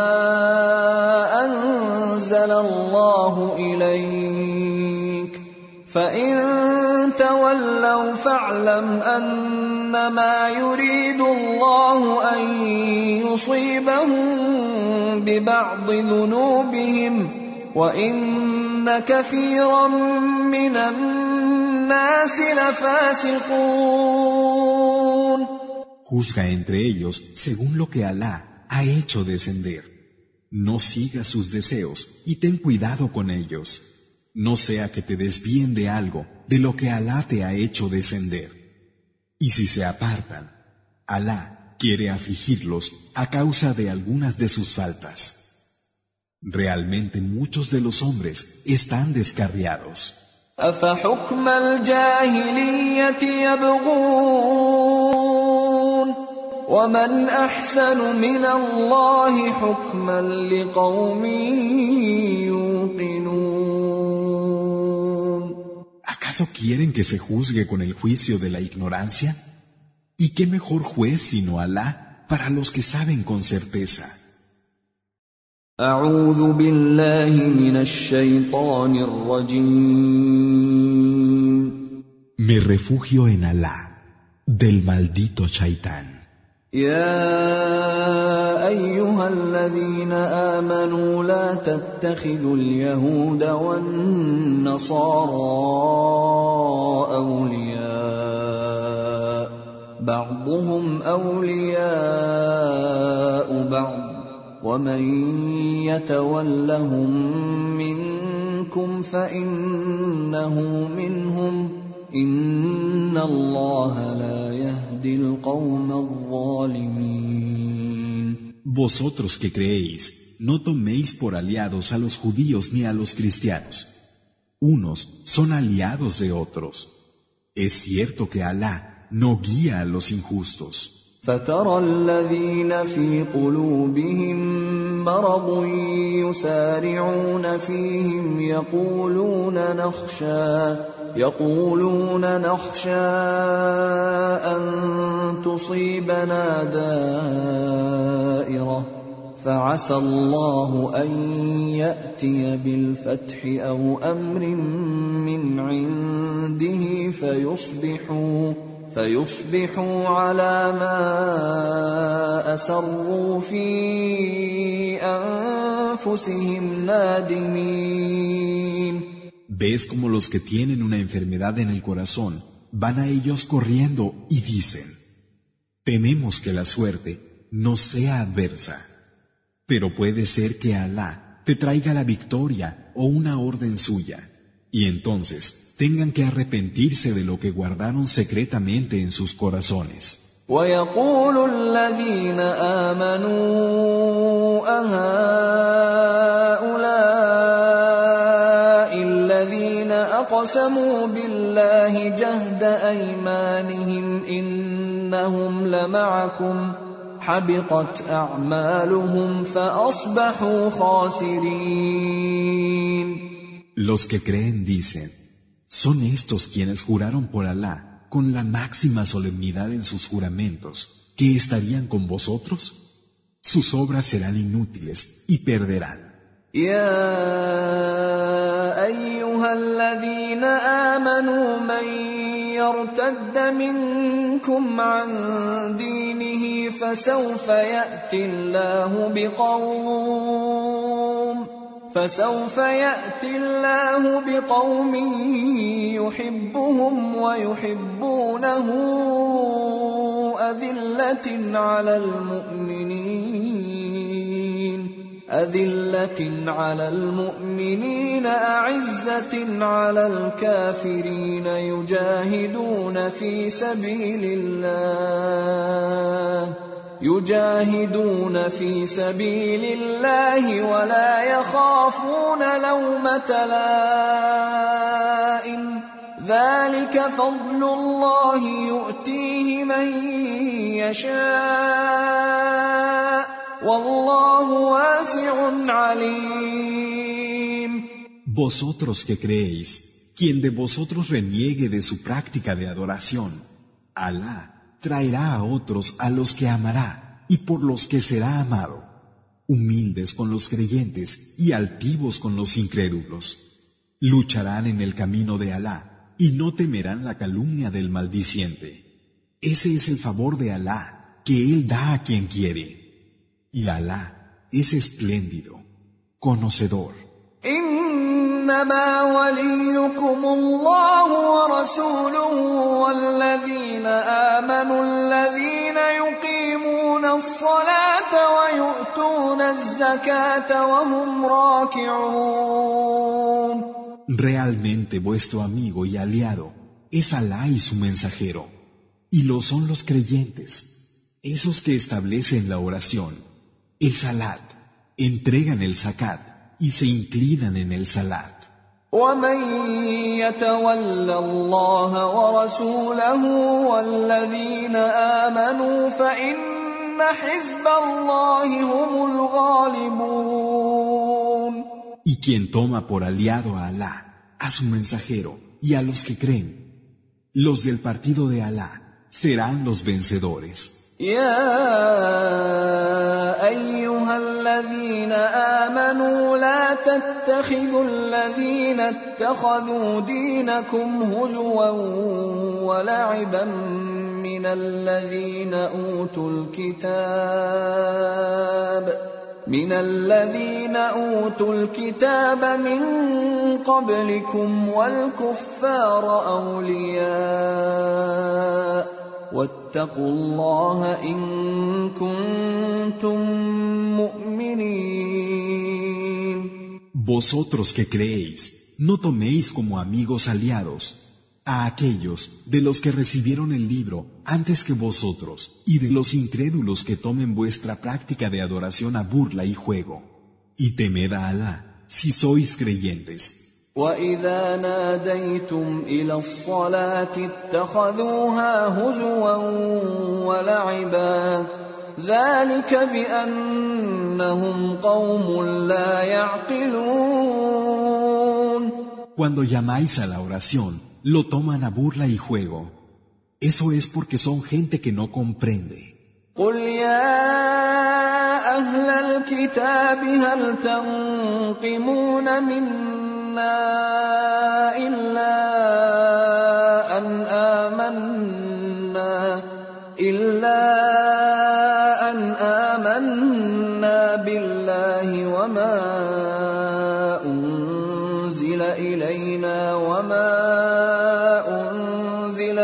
أنزل الله إليك فإن تولوا فاعلم أنما يريد الله أن يصيبهم ببعض ذنوبهم وإن كثيرا من الناس لفاسقون. Juzga entre ellos según lo que Alá ha hecho descender. No sigas sus deseos y ten cuidado con ellos. No sea que te desvíen de algo de lo que Alá te ha hecho descender. Y si se apartan, Alá quiere afligirlos a causa de algunas de sus faltas. Realmente muchos de los hombres están descarriados. أفحكم الجاهلية يبغون ومن أحسن من الله حكما لقوم يوقنون. ¿Acaso quieren que se juzgue con el juicio de la ignorancia? ¿Y qué mejor juez sino Alá para los que saben con certeza? أعوذ بالله من الشيطان الرجيم. Me refugio en Alá, del maldito Shaitán. يا أيها الذين آمنوا لا تتخذوا اليهود والنصارى أولياء بعضهم أولياء بعض ومن يتولهم منكم فإنه منهم إن الله لا يهدي القوم الظالمين. Vosotros que creéis, no toméis por aliados a los judíos ni a los cristianos. Unos son aliados de otros. Es cierto que Alá no guía a los injustos. فترى الذين في قلوبهم مرض يسارعون فيهم يقولون نخشى يقولون نخشى أن تصيبنا دائرة فعسى الله أن يأتي بالفتح أو أمر من عنده فيصبحوا فيصبحوا على ما أسروا في أنفسهم نادمين. ¿Ves como los que tienen una enfermedad en el corazón van a ellos corriendo y dicen: tememos que la suerte nos sea adversa, pero puede ser que Alá te traiga la victoria o una orden suya, y entonces tengan que arrepentirse de lo que guardaron secretamente en sus corazones. وَيَقُولُ الَّذِينَ آمَنُوا أَهَؤُلَاءِ الَّذِينَ أَقْسَمُوا بِاللَّهِ جَهْدَ أَيْمَانِهِمْ إِنَّهُمْ لَمَعَكُمْ حَبِطَتْ أَعْمَالُهُمْ فَأَصْبَحُوا خَاسِرِينَ. Los que creen dicen: ¿son estos quienes juraron por Alá con la máxima solemnidad en sus juramentos que estarían con vosotros? Sus obras serán inútiles y perderán. يا أيها الذين آمنوا من يرتد منكم عن دينه فسوف يأتي الله بقوم فسوف يأتي الله بقوم يحبهم ويحبونه أذلة على المؤمنين أذلة على المؤمنين أعزة على الكافرين يجاهدون في سبيل الله يجاهدون في سبيل الله ولا يخافون لومة لائم ذلك فضل الله يؤتيه من يشاء والله واسع عليم. Vosotros que creéis, quien de vosotros reniegue de su práctica de adoración, Alá traerá a otros a los que amará y por los que será amado, humildes con los creyentes y altivos con los incrédulos. Lucharán en el camino de Alá y no temerán la calumnia del maldiciente. Ese es el favor de Alá que Él da a quien quiere. Y Alá es espléndido, conocedor. إنما وليكم الله ورسوله والذين آمنوا الذين يقيمون الصلاة ويؤتون الزكاة وهم راكعون. Realmente vuestro amigo y aliado es Alá y su mensajero, y lo son los creyentes, esos que establecen la oración, el salat, entregan el zakat y se inclinan en el salat. ومن يتول الله ورسوله والذين آمنوا فإن حزب الله هم الغالبون. Y quien toma por aliado a Alá, a su mensajero y a los que creen, los del partido de Alá serán los vencedores. يا أيها الذين آمنوا لا تتخذوا الذين اتخذوا دينكم هزوا ولعبا من الذين أوتوا الكتاب من الذين أوتوا الكتاب من قبلكم والكفار أولياء واتقوا الله إن كنتم مؤمنين. Vosotros que creéis, no toméis como amigos aliados a aquellos de los que recibieron el libro antes que vosotros y de los incrédulos que tomen vuestra práctica de adoración a burla y juego. Y temed a Alá si sois creyentes. وَإِذَا نَادَيْتُمْ إِلَى الصَّلَاةِ اتَّخَذُوهَا هُزُوًا وَلَعِبًا ذَلِكَ بِأَنَّهُمْ قَوْمٌ لَا يَعْقِلُونَ. Cuando llamáis a la oración, lo toman a burla y juego. Eso es porque son gente que no comprende. قُلْ يَا أَهْلَ الْكِتَابِ هَلْ تَنقِمُونَ مِنَّا إلا أن آمنا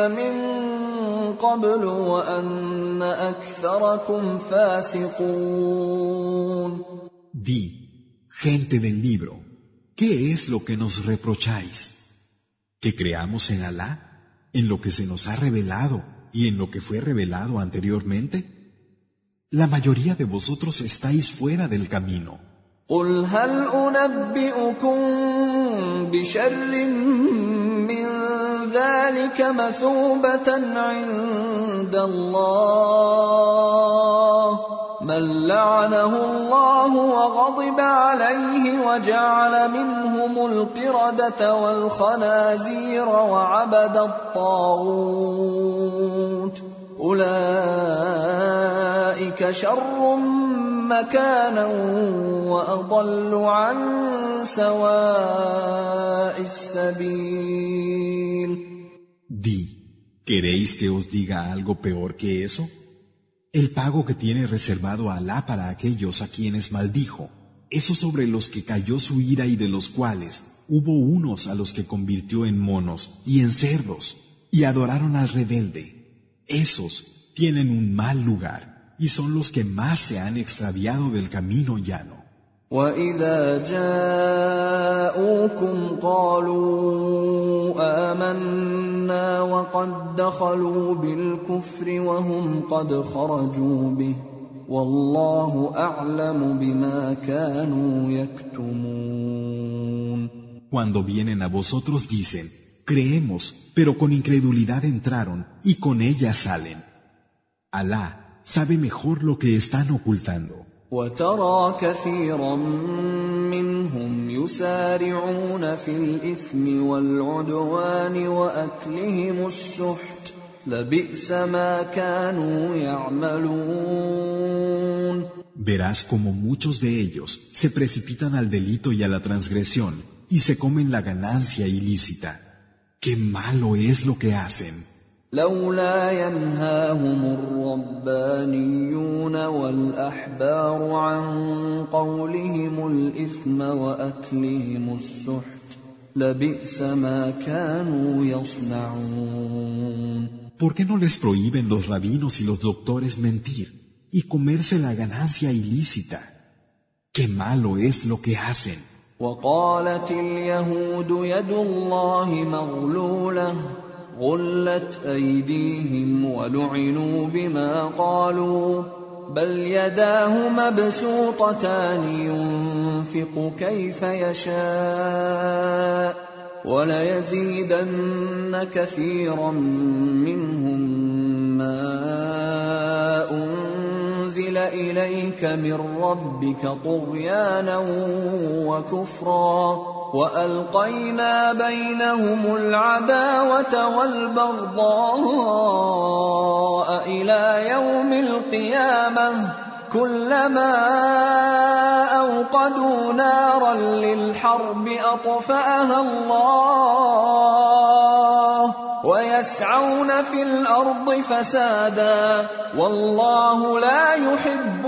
من قبل وأن أكثركم فاسقون. Di, gente del libro, ¿qué es lo que nos reprocháis? ¿Que creamos en Alá, en lo que se nos ha revelado y en lo que fue revelado anteriormente? La mayoría de vosotros estáis fuera del camino. قل هل أنبئكم بشر من ذلك مثوبة عند الله من لعنه الله وغضب عليه وجعل منهم القردة والخنازير وعبد الطاغوت أولئك شر مكانا وأضل عن سواء السبيل. Di, ¿queréis que os diga algo peor que eso? El pago que tiene reservado Alá para aquellos a quienes maldijo, esos sobre los que cayó su ira y de los cuales hubo unos a los que convirtió en monos y en cerdos y adoraron al rebelde. Esos tienen un mal lugar y son los que más se han extraviado del camino llano. وَإِذَا جَاءُوكُمْ قَالُوا آمَنَّا وَقَدْ دَخَلُوا بِالْكُفْرِ وَهُمْ قَدْ خَرَجُوا بِهِ وَاللَّهُ أَعْلَمُ بِمَا كَانُوا يَكْتُمُونَ. Cuando vienen a vosotros dicen, creemos, pero con incredulidad entraron y con ella salen. Alá sabe mejor lo que están ocultando. وَتَرَى كَثِيرًا مِّنْهُمْ يُسَارِعُونَ فِي الْإِثْمِ وَالْعُدْوَانِ وَأَكْلِهِمُ السُّحْتَ لَبِئْسَ مَا كَانُوا يَعْمَلُونَ. Verás como muchos de ellos se precipitan al delito y a la transgresión y se comen la ganancia ilícita. ¡Qué malo es lo que hacen! لولا ينهاهم الربانيون والأحبار عن قولهم الإثم وأكلهم السحت لبئس ما كانوا يصنعون. ¿Por qué no les prohíben los rabinos y los doctores mentir y comerse la ganancia ilícita? ¡Qué malo es lo que hacen! وقالت اليهود يد الله مغلولة غلت أيديهم ولعنوا بما قالوا بل يداه مبسوطتان ينفق كيف يشاء وليزيدن كثيرا منهم ما أنزل إليك من ربك طغيانا وكفرا وألقينا بينهم العداوة والبغضاء إلى يوم القيامة كلما أوقدوا نارا للحرب أطفأها الله ويسعون في الأرض فسادا والله لا يحب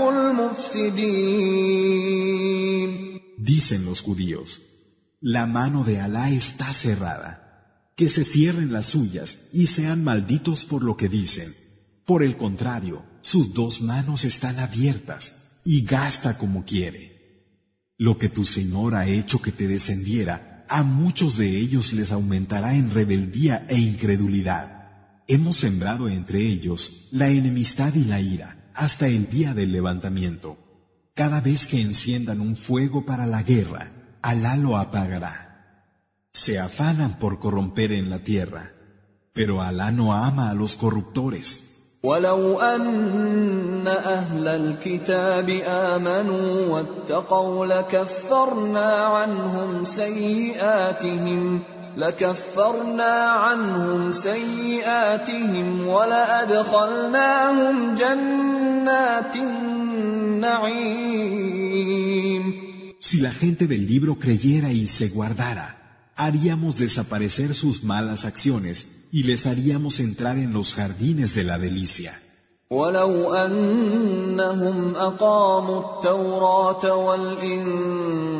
المفسدين. Dicen los judíos, la mano de Alá está cerrada, que se cierren las suyas y sean malditos por lo que dicen. Por el contrario, sus dos manos están abiertas y gasta como quiere. Lo que tu Señor ha hecho que te descendiera, a muchos de ellos les aumentará en rebeldía e incredulidad. Hemos sembrado entre ellos la enemistad y la ira hasta el día del levantamiento. Cada vez que enciendan un fuego para la guerra, Alá lo apagará. Se afanan por corromper en la tierra, pero Alá no ama a los corruptores. ولو أن أهل الكتاب آمنوا واتقوا لكفرنا عنهم سيئاتهم لكفرنا عنهم سيئاتهم ولأدخلناهم جنات النعيم. Si la gente del libro creyera y se guardara, haríamos desaparecer sus malas acciones y les haríamos entrar en los jardines de la delicia. ولو أنهم أقاموا التوراة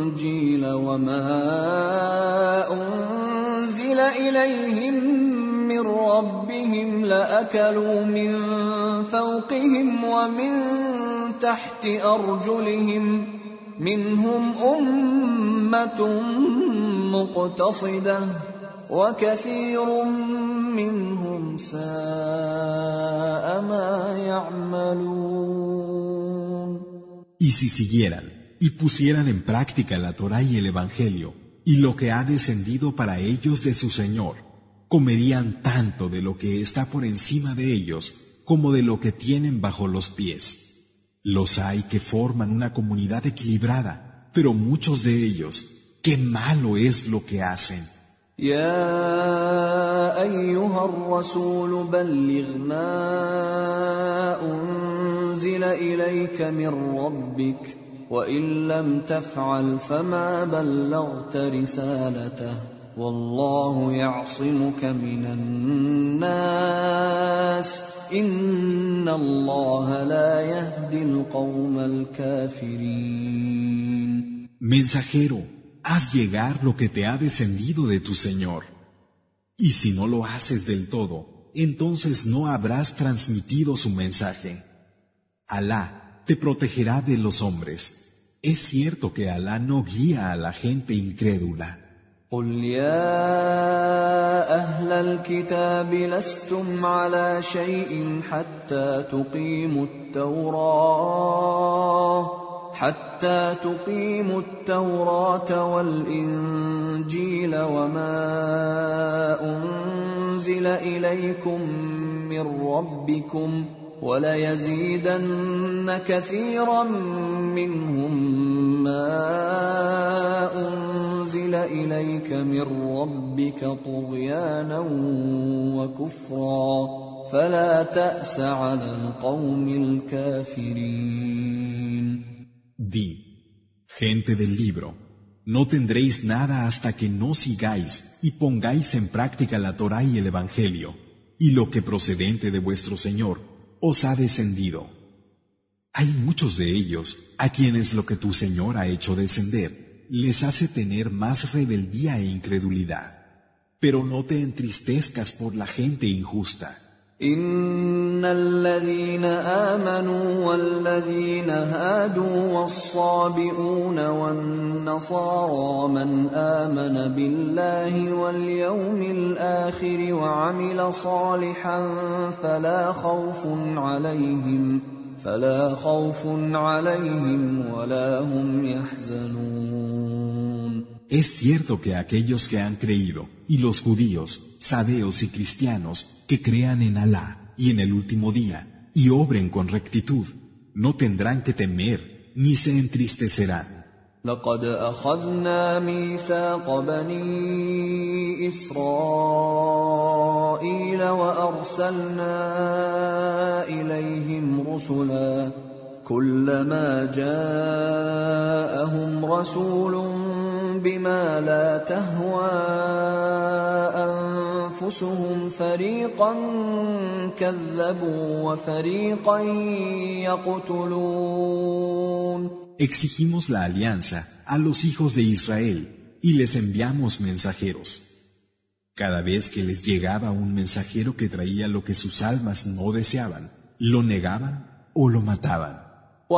والإنجيل وما أنزل إليهم من من ربهم لأكلوا من فوقهم ومن تحت أرجلهم منهم أمة مقتصدة وكثير منهم ساء ما يعملون. Y si siguieran y pusieran en práctica la Torá y el Evangelio y lo que ha descendido para ellos de su Señor, comerían tanto de lo que está por encima de ellos como de lo que tienen bajo los pies. Los hay que forman una comunidad equilibrada, pero muchos de ellos, qué malo es lo que hacen. يا أيها الرسول بلغ ما أنزل إليك من ربك وإن لم تفعل فما بلغت رسالته والله يعصمك من الناس إن الله لا يهدي القوم الكافرين. Mensajero, haz llegar lo que te ha descendido de tu Señor. Y si no lo haces del todo, entonces no habrás transmitido su mensaje. Alá te protegerá de los hombres. Es cierto que Alá no guía a la gente incrédula. قل يا أهل الكتاب لستم على شيء حتى تقيموا التوراة حتى تقيموا التوراة والإنجيل وما أنزل إليكم من ربكم وليزيدن كثيرا منهم ما أنزل إليك من ربك طغيانا وكفرا فلا تأس على القوم الكافرين. Di, gente del libro, no tendréis nada hasta que no sigáis y pongáis en práctica la Torá y el Evangelio, y lo que procedente de vuestro Señor os ha descendido. Hay muchos de ellos a quienes lo que tu Señor ha hecho descender les hace tener más rebeldía e incredulidad. Pero no te entristezcas por la gente injusta. إن الذين آمنوا والذين هادوا والصابئون والنصارى من آمن بالله واليوم الآخر وعمل صالحا فلا خوف عليهم فلا خوف عليهم ولا هم يحزنون. Es cierto que aquellos que han creído, y los judíos, sabeos y cristianos, que crean en Alá y en el último día, y obren con rectitud, no tendrán que temer ni se entristecerán. لقد أخذنا ميثاق بني إسرائيل وأرسلنا إليهم رسلا كلما جاءهم رسول بما لا تهوى أنفسهم فريقا كذبوا وفريقا يقتلون. Exigimos la alianza a los hijos de Israel y les enviamos mensajeros. Cada vez que les llegaba un mensajero que traía lo que sus almas no deseaban, lo negaban o lo mataban.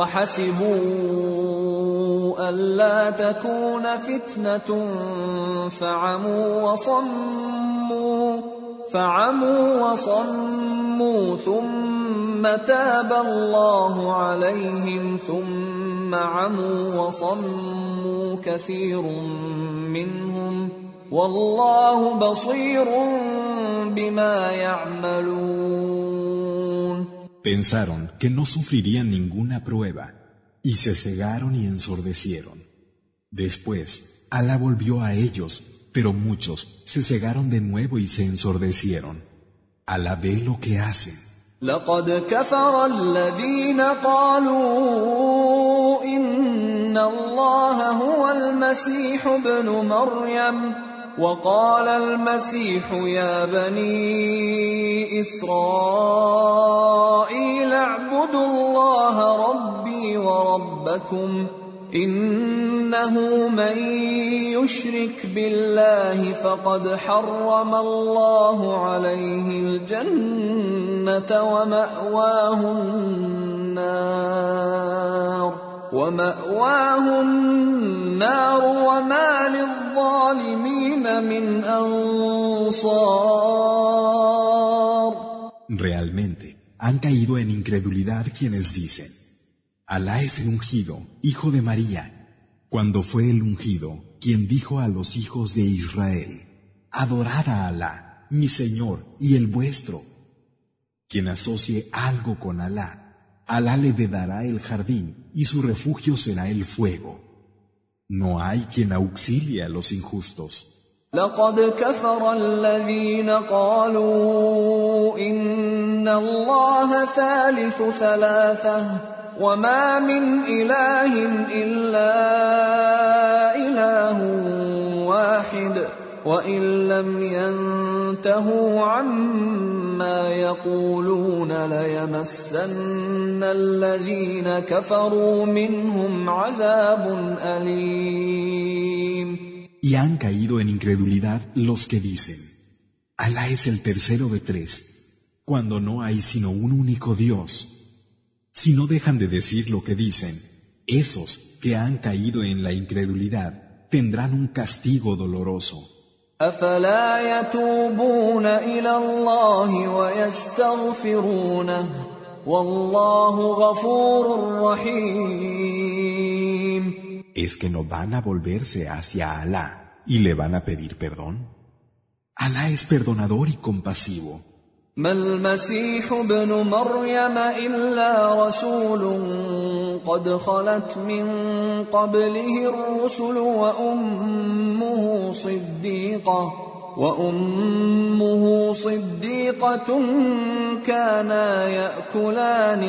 وحسبوا ألا تكون فتنة فعموا وصموا فعموا وصموا ثم تاب الله عليهم ثم عموا وصموا كثير منهم والله بصير بما يعملون. Pensaron que no sufrirían ninguna prueba y se cegaron y ensordecieron. Después, Alá volvió a ellos, pero muchos se cegaron de nuevo y se ensordecieron. Alá ve lo que hacen. لقد كفر الذين قالوا إن الله هو المسيح ابن مريم وقال المسيح يا بني إسرائيل اعبدوا الله ربي وربكم إنه من يشرك بالله فقد حرم الله عليه الجنة ومأواه النار ومأواه النار وما للظالمين من أنصار. Realmente han caído en incredulidad quienes dicen: Alá es el ungido, hijo de María, cuando fue el ungido quien dijo a los hijos de Israel: Adorad a Alá, mi Señor y el vuestro. Quien asocie algo con Alá, Alá le vedará el jardín y su refugio será el fuego. No hay quien auxilie a los injustos. لقد كفر الذين قالوا إن الله ثالث ثلاثة وما من إله إلا إله واحد وإن لم ينتهوا عما يقولون ليمسن الذين كفروا منهم عذاب أليم. Y han caído en incredulidad los que dicen: Alá es el tercero de tres, cuando no hay sino un único Dios. Si no dejan de decir lo que dicen, esos que han caído en la incredulidad tendrán un castigo doloroso. أفلا يتوبون إلى الله ويستغفرونه والله غفور رحيم. ¿Es que no van a volverse hacia Alá y le van a pedir perdón? Alá es perdonador y compasivo. ما المسيح ابن مريم إلا رسول قد خلت من قبله الرسل وأمه صديقة وأمه صديقة كانا يأكلان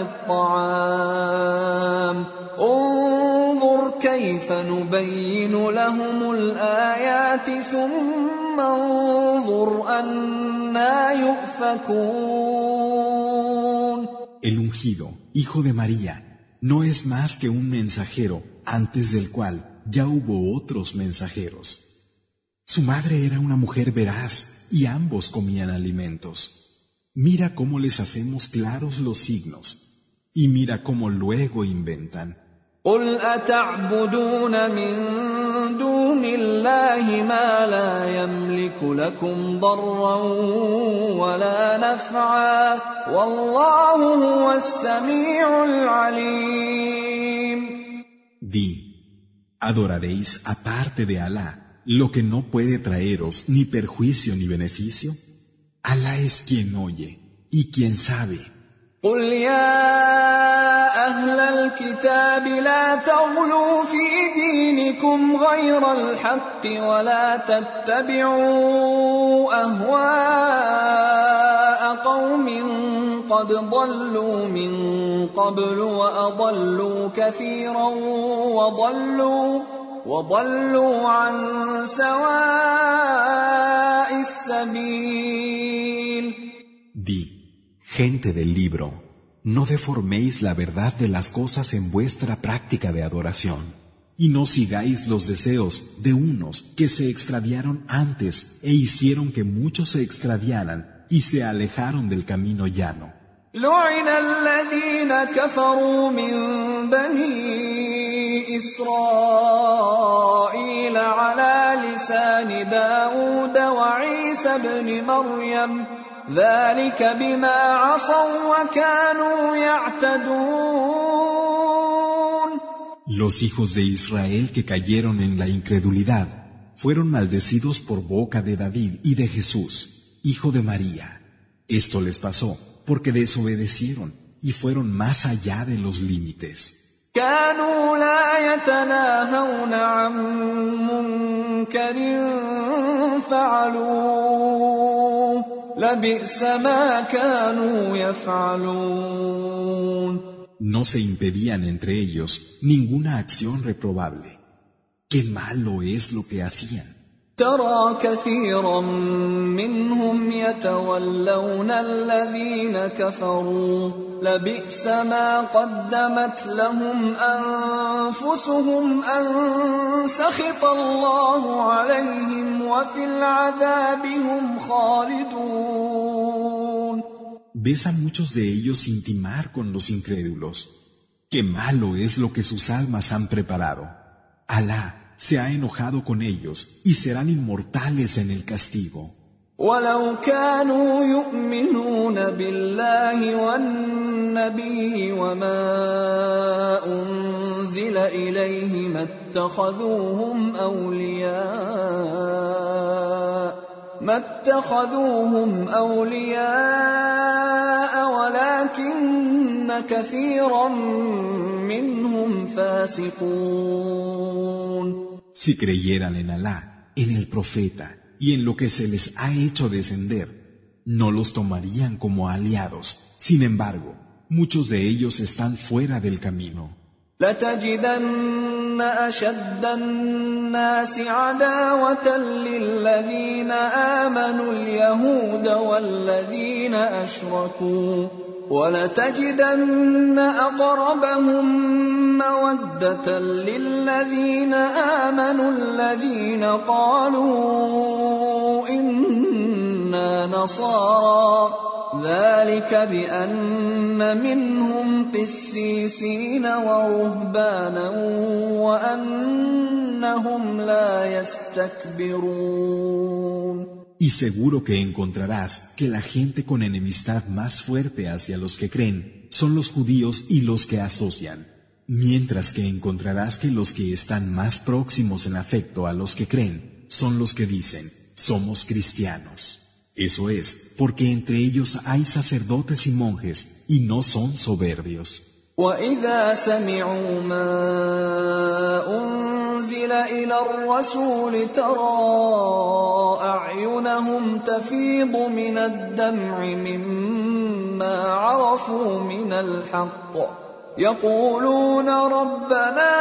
الطعام انظر كيف نبين لهم الآيات ثم انظر أنا يؤفكون. El ungido, hijo de María, no es más que un mensajero antes del cual ya hubo otros mensajeros. Su madre era una mujer veraz y ambos comían alimentos. Mira cómo les hacemos claros los signos y mira cómo luego inventan. قل أتعبدون من دون الله ما لا يملك لكم ضرا ولا نفعا والله هو السميع العليم. Di, ¿adoraréis aparte de Alá lo que no puede traeros ni perjuicio ni beneficio? Alá es quien oye y quien sabe. قل يا أهل الكتاب لا تغلوا في دينكم غير الحق ولا تتبعوا أهواء قوم قد ضلوا من قبل وأضلوا كثيرا وضلوا وضلوا عن سواء السبيل. Di, gente del libro, no deforméis la verdad de las cosas en vuestra práctica de adoración, y no sigáis los deseos de unos que se extraviaron antes e hicieron que muchos se extraviaran y se alejaron del camino llano. لعن الذين كفروا من بني إسرائيل على لسان داود وعيسى بن مريم ذلك بما عصوا وكانوا يعتدون. Los hijos de Israel que cayeron en la incredulidad fueron maldecidos por boca de David y de Jesús, hijo de María. Esto les pasó porque desobedecieron y fueron más allá de los límites. كانوا لا يتناهون عن منكر فعلوه لبئس ما كانوا يفعلون. No se impedían entre ellos ninguna acción reprobable. ¡Qué malo es lo que hacían! ترى كثيرا منهم يتولون الذين كفروا لبئس ما قدمت لهم أنفسهم أن سخط الله عليهم وفي العذاب هم خالدون. Ves a muchos de ellos intimar con los incrédulos. Qué malo es lo que sus almas han preparado. Alá se ha enojado con ellos y serán inmortales en el castigo. ولو كانوا يؤمنون بالله والنبي وما أنزل إليه ما اتخذوهم أولياء ما اتخذوهم أولياء ولكن كثيرا منهم فاسقون. Si creyeran en Alá, en el profeta y en lo que se les ha hecho descender, no los tomarían como aliados. Sin embargo, muchos de ellos están fuera del camino. لتجدن أشد الناس عداوة للذين آمنوا اليهود والذين أشركوا ولتجدن أقربهم مودة للذين آمنوا الذين قالوا إنا نصارى ذلك بأن منهم قسيسين ورهبانا وأنهم لا يستكبرون. Y seguro que encontrarás que la gente con enemistad más fuerte hacia los que creen son los judíos y los que asocian, mientras que encontrarás que los que están más próximos en afecto a los que creen son los que dicen, somos cristianos. Eso es, porque entre ellos hay sacerdotes y monjes, y no son soberbios. وَإِذَا سَمِعُوا مَا أُنزِلَ إِلَى الرَّسُولِ تَرَىٰ أَعْيُنَهُمْ تَفِيضُ مِنَ الدَّمْعِ مِمَّا عَرَفُوا مِنَ الْحَقِّ يَقُولُونَ رَبَّنَا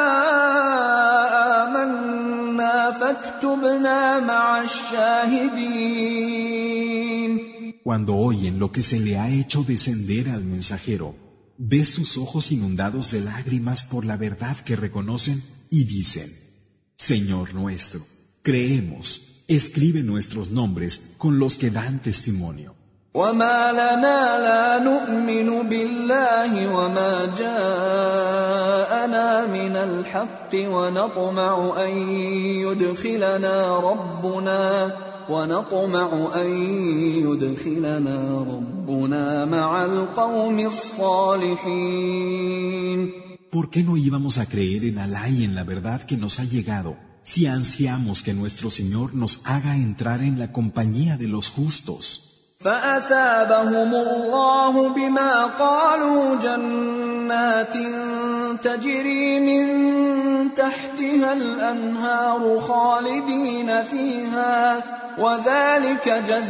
آمَنَّا فَاكْتُبْنَا مَعَ الشَّاهِدِينَ. Cuando oyen lo que se le ha hecho descender al mensajero, ves sus ojos inundados de lágrimas por la verdad que reconocen y dicen, Señor nuestro, creemos, escribe nuestros nombres con los que dan testimonio. وَمَا لَنَا لَا نُؤْمِنُ بِاللَّهِ وَمَا جَاءَنَا مِنَ الْحَقِّ وَنَطْمَعُ أَن يُدْخِلَنَا رَبُّنَا وَنَطْمَعُ أَن يُدْخِلَنَا رَبُّنَا مَعَ الْقَوْمِ الصَّالِحِينَ. ¿Por qué no íbamos a creer en Alá y en la verdad que nos ha llegado, si ansiamos que nuestro Señor nos haga entrar en la compañía de los justos? فأثابهم الله بما قالوا جنات تجري من تحتها الأنهار خالدين فيها وذلك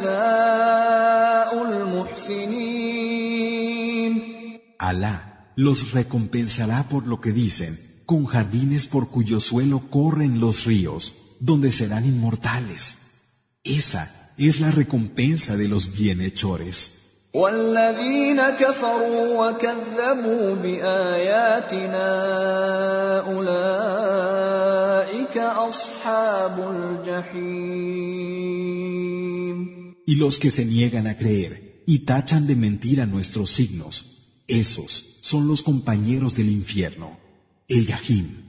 جزاء المحسنين. Alá los recompensará por lo que dicen, con jardines por cuyo suelo corren los ríos, donde serán inmortales. Esa es la recompensa de los bienhechores. والذين كفروا وكذبوا بآياتنا أولئك أصحاب الجحيم. Y los que se niegan a creer y tachan de mentira nuestros signos, esos son los compañeros del infierno, el Yahim.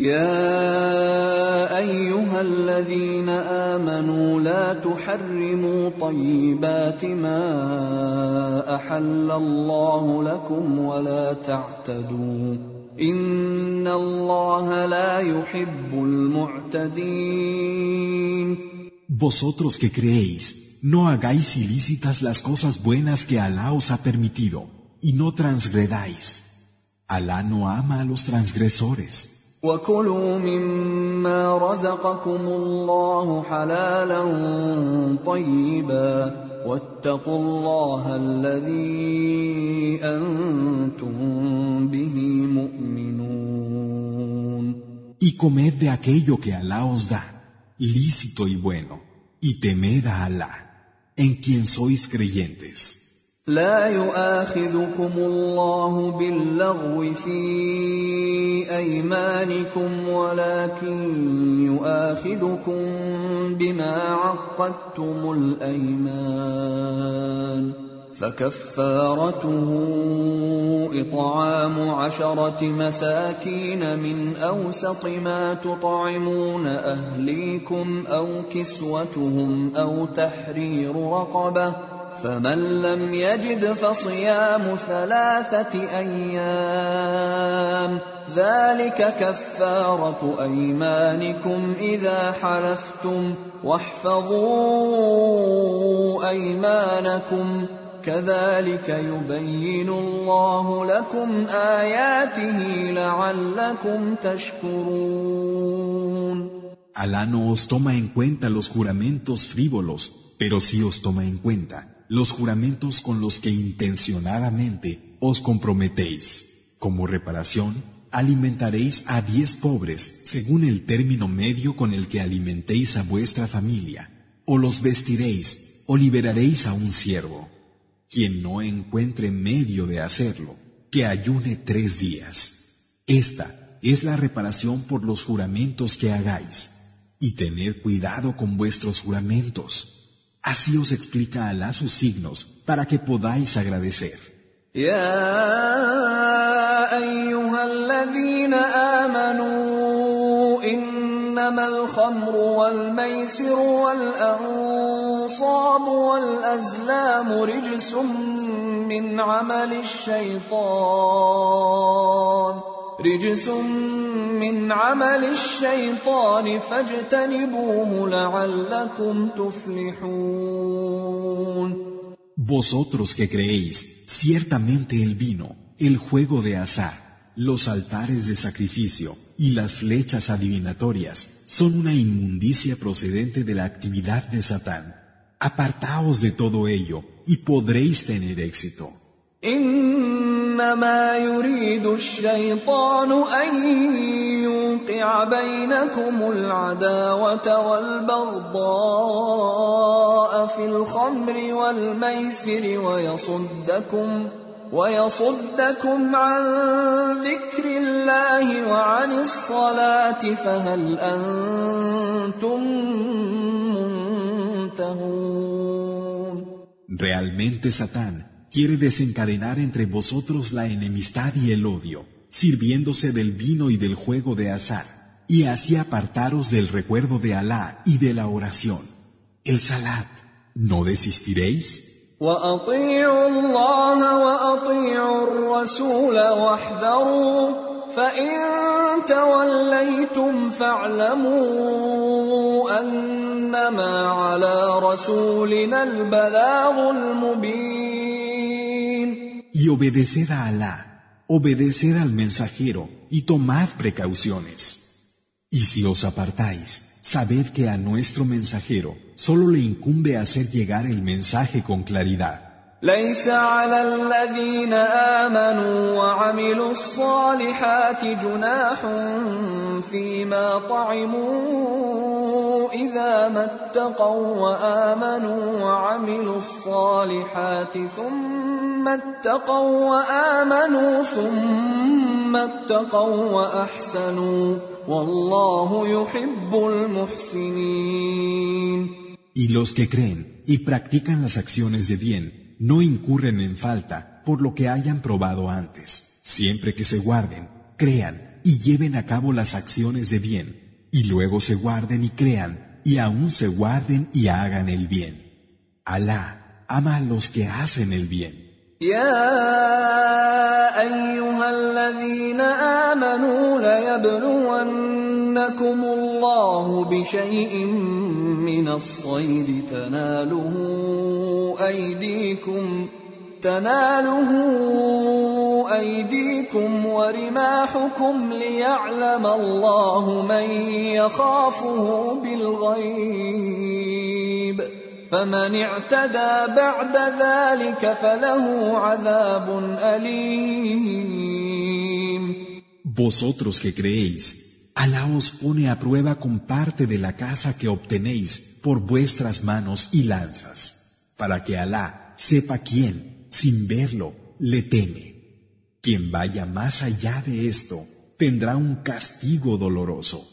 يا أيها الذين آمنوا لا تحرموا طيبات ما أحل الله لكم ولا تعتدوا إن الله لا يحب المعتدين. Vosotros que creéis, no hagáis ilícitas las cosas buenas que Alá os ha permitido y no transgredáis. Alá no ama a los transgresores. وَكُلُوا مِمَّا رَزَقَكُمُ اللَّهُ حَلَالًا طَيِّبًا وَاتَّقُوا اللَّهَ الَّذِي أَنْتُمْ بِهِ مُؤْمِنُونَ. Y comed de aquello que Alá os da, lícito y bueno, y temed a Alá, en quien sois creyentes. لا يؤاخذكم الله باللغو في أيمانكم ولكن يؤاخذكم بما عقدتم الأيمان فكفارته إطعام عشرة مساكين من أوسط ما تطعمون أهليكم أو كسوتهم أو تحرير رقبة فمن لم يجد فصيام ثلاثة أيام ذلك كفارة أيمانكم إذا حلفتم واحفظوا أيمانكم كذلك يبين الله لكم آياته لعلكم تشكرون. Alá no os toma en cuenta los juramentos frívolos, pero sí os toma en cuenta los juramentos con los que intencionadamente os comprometéis. Como reparación, alimentaréis a diez pobres según el término medio con el que alimentéis a vuestra familia, o los vestiréis, o liberaréis a un siervo. Quien no encuentre medio de hacerlo, que ayune tres días. Esta es la reparación por los juramentos que hagáis, y tened cuidado con vuestros juramentos. Así os explica Alá sus signos para que podáis agradecer. يا أيها الذين آمنوا إنما الخمر والميسر والأنصاب والأزلام رجس من عمل الشيطان رجس من عمل الشيطان فاجتنبوه لعلكم تفلحون. Vosotros que creéis, ciertamente el vino, el juego de azar, los altares de sacrificio y las flechas adivinatorias son una inmundicia procedente de la actividad de Satán. Apartaos de todo ello y podréis tener éxito. إنما يريد الشيطان أن يوقع بينكم العداوة والبغضاء في الخمر والميسر ويصدكم ويصدكم عن ذكر الله وعن الصلاة فهل أنتم منتهون. Realmente Satán quiere desencadenar entre vosotros la enemistad y el odio, sirviéndose del vino y del juego de azar, y así apartaros del recuerdo de Alá y de la oración. El salat, ¿no desistiréis? وأطيعوا الله وأطيعوا الرسول واحذروا فإن توليتم فاعلموا أنما على رسولنا البلاغ المبين. Y obedeced a Alá, obedeced al mensajero y tomad precauciones. Y si os apartáis, sabed que a nuestro mensajero solo le incumbe hacer llegar el mensaje con claridad. ليس على الذين آمنوا وعملوا الصالحات جناح فيما طعموا إذا ما اتقوا وآمنوا وعملوا الصالحات ثم اتقوا وآمنوا ثم اتقوا وأحسنوا والله يحب المحسنين. Y los que creen y practican las acciones de bien no incurren en falta por lo que hayan probado antes, siempre que se guarden, crean y lleven a cabo las acciones de bien, y luego se guarden y crean, y aún se guarden y hagan el bien. Alá ama a los que hacen el bien. يا أيها الذين آمنوا ليبلونكم الله بشيء من الصيد تناله أيديكم تناله أيديكم ورماحكم ليعلم الله من يخافه بالغيب فمن اعتدى بعد ذلك فله عذاب أليم. Vosotros que creéis, Alá os pone a prueba con parte de la caza que obtenéis por vuestras manos y lanzas, para que Alá sepa quién, sin verlo, le teme. Quien vaya más allá de esto, tendrá un castigo doloroso.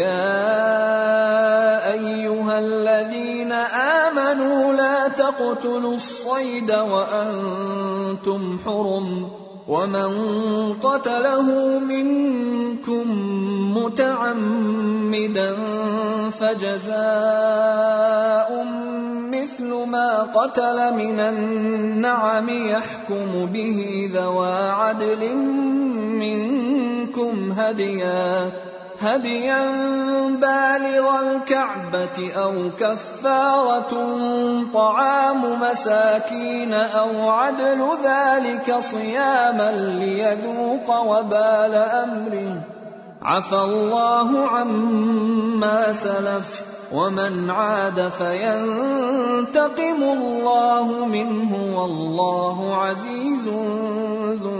يا أيها الذين آمنوا لا تقتلوا الصيد وأنتم حرم ومن قتله منكم متعمدا فجزاء مثل ما قتل من النعم يحكم به ذوى عدل منكم هديا هديا بالغ الكعبة أو كفارة طعام مساكين أو عدل ذلك صياما ليذوق وبال أمره عفى الله عما سلف ومن عاد فينتقم الله منه والله عزيز ذو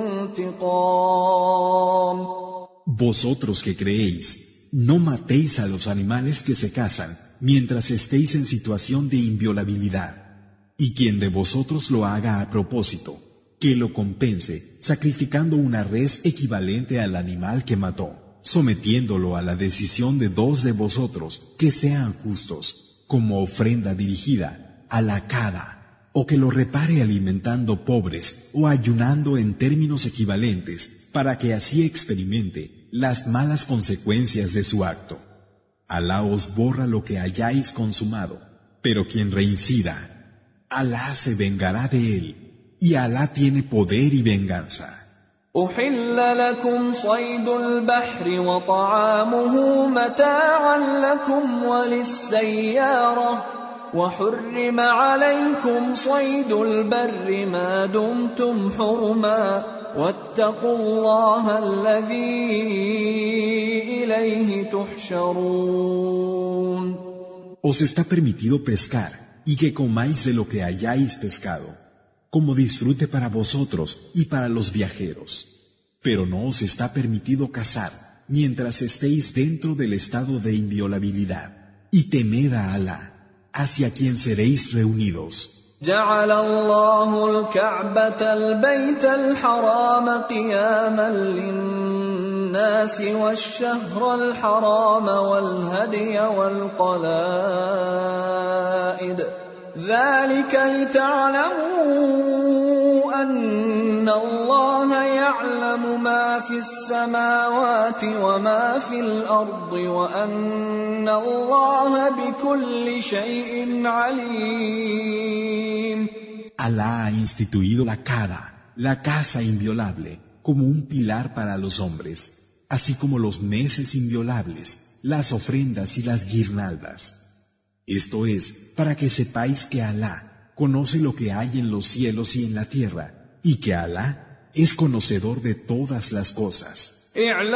انتقام. Vosotros que creéis, no matéis a los animales que se cazan mientras estéis en situación de inviolabilidad, y quien de vosotros lo haga a propósito, que lo compense sacrificando una res equivalente al animal que mató, sometiéndolo a la decisión de dos de vosotros que sean justos, como ofrenda dirigida a la cada, o que lo repare alimentando pobres o ayunando en términos equivalentes, para que así experimente las malas consecuencias de su acto. Alá os borra lo que hayáis consumado, pero quien reincida, Alá se vengará de él, y Alá tiene poder y venganza. أحل لكم صيد البحر وطعامه متاعا لكم وللسيارة وحرم عليكم صيد البر ما دمتم حرما واتقوا الله الذي إليه تحشرون. Os está permitido pescar y que comáis de lo que hayáis pescado, como disfrute para vosotros y para los viajeros. Pero no os está permitido cazar mientras estéis dentro del estado de inviolabilidad, y temed a Alá, hacia quien seréis reunidos. جعل الله الكعبة البيت الحرام قياما للناس والشهر الحرام والهدي والقلائد ذلك لتعلموا أن الله يعلم ما في السماوات وما في الأرض وأن الله بكل شيء عليم. Alá ha instituido la Kaaba, la casa inviolable, como un pilar para los hombres, así como los meses inviolables, las ofrendas y las guirnaldas. Esto es para que sepáis que Alá conoce lo que hay en los cielos y en la tierra, y que Alá es conocedor de todas las cosas.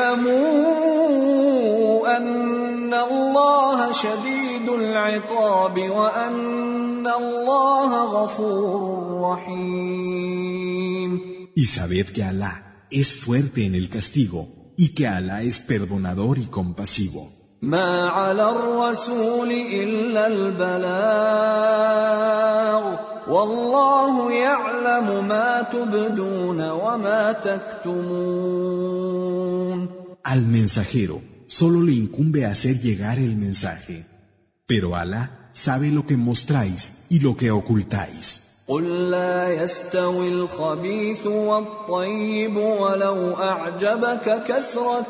اعلموا أن الله شديد العقاب وأن الله غفور رحيم. Y sabed que Alá es fuerte en el castigo, y que Alá es perdonador y compasivo. ما على الرسول إلا البلاغ والله يعلم ما تبدون وما تكتمون. Al mensajero solo le incumbe hacer llegar el mensaje, pero Alá sabe lo que mostráis y lo que ocultáis. قل لا يستوي الخبيث والطيب ولو أعجبك كثرة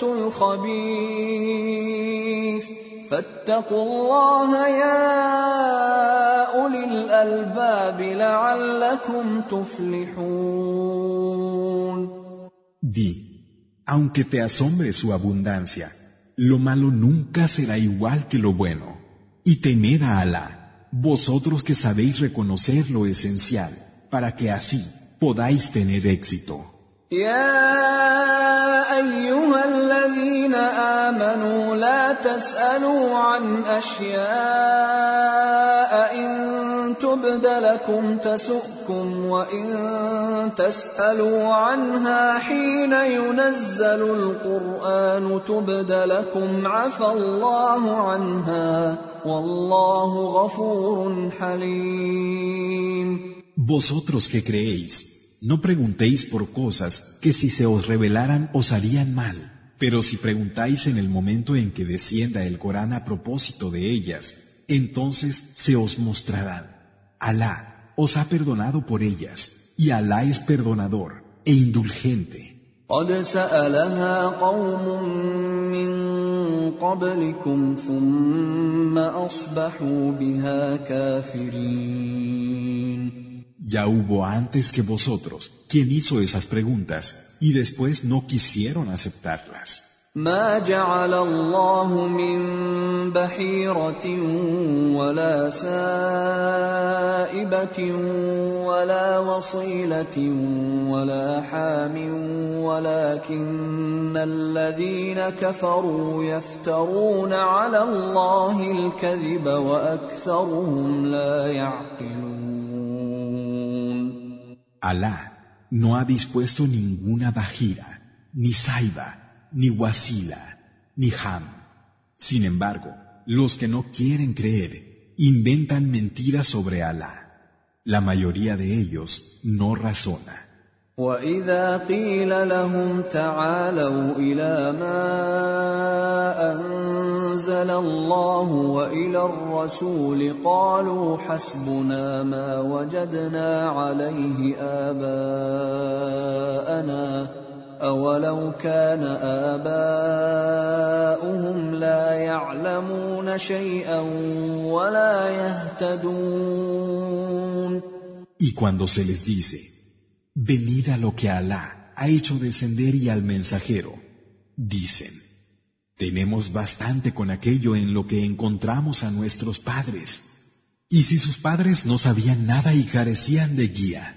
الخبيث فاتقوا الله يا أولي الألباب لعلكم تفلحون. Di, aunque te asombre su abundancia, lo malo nunca será igual que lo bueno, y temed a Alá, vosotros que sabéis reconocer lo esencial, para que así podáis tener éxito. يا أيها الذين آمنوا لا تسألوا عن أشياء إن تبد لكم تسؤكم وإن تسألوا عنها حين ينزل القرآن تبد لكم عفى الله عنها والله غفور حليم. Vosotros que creéis, no preguntéis por cosas que si se os revelaran os harían mal, pero si preguntáis en el momento en que descienda el Corán a propósito de ellas, entonces se os mostrarán. Alá os ha perdonado por ellas, y Alá es perdonador e indulgente. قد سألها قوم من قبلكم ثم أصبحوا بها كافرين. Ya hubo antes que vosotros quien hizo esas preguntas y después no quisieron aceptarlas. ما جعل الله من بحيرة ولا سائبة ولا وصيلة ولا حام ولكن الذين كفروا يفترون على الله الكذب وأكثرهم لا يعقلون. Alá no ha dispuesto ninguna bajira, ni saiba, ni wasila, ni ham. Sin embargo, los que no quieren creer inventan mentiras sobre Alá. La mayoría de ellos no razona. وَإِذَا قِيلَ لَهُمْ تَعَالَوْا إِلَى مَا أَنزَلَ اللَّهُ وَإِلَى الرَّسُولِ قَالُوا حَسْبُنَا مَا وَجَدْنَا عَلَيْهِ آبَاءَنَا أَوَلَوْ كَانَ آبَاؤُهُمْ لَا يَعْلَمُونَ شَيْئًا وَلَا يَهْتَدُونَ. Y cuando se les dice, venid a lo que Alá ha hecho descender y al mensajero, dicen, tenemos bastante con aquello en lo que encontramos a nuestros padres. Y si sus padres no sabían nada y carecían de guía.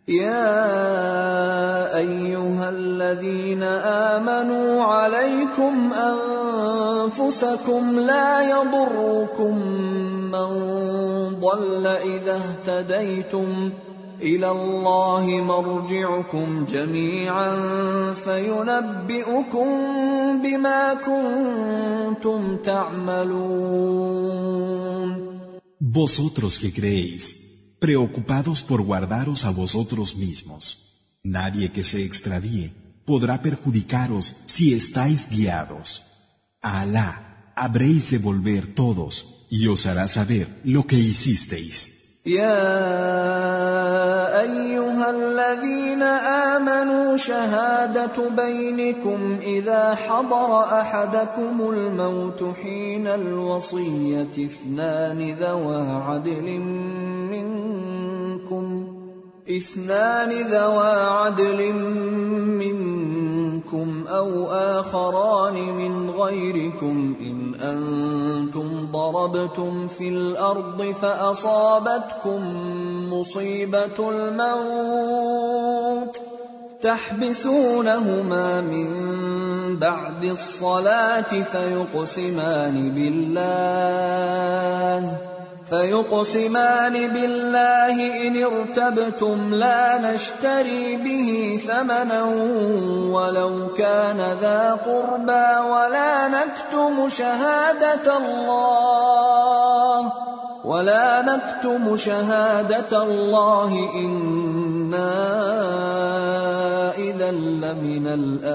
يا أيها الذين آمنوا عليكم أنفسكم لا يضركم من ضل إذا اهتديتم إلى الله مرجعكم جميعا فينبئكم بما كنتم تعملون. Vosotros que creéis, preocupados por guardaros a vosotros mismos, nadie que se extravíe podrá perjudicaros si estáis guiados. A Alá habréis de volver todos y os hará saber lo que hicisteis. يا أيها الذين آمنوا شهادة بينكم إذا حضر أحدكم الموت حين الوصية اثنان ذوى عدل منكم اثنان ذوى عدل منكم أو آخران من غيركم إن أنتم ضربتم في الأرض فأصابتكم مصيبة الموت تحبسونهما من بعد الصلاة فيقسمان بالله فيقسمان بالله إن ارتبتم لا نشتري به ثمنا ولو كان ذا قربى ولا نكتم شهادة الله ولا نكتم شهادة الله إنا إذا لمن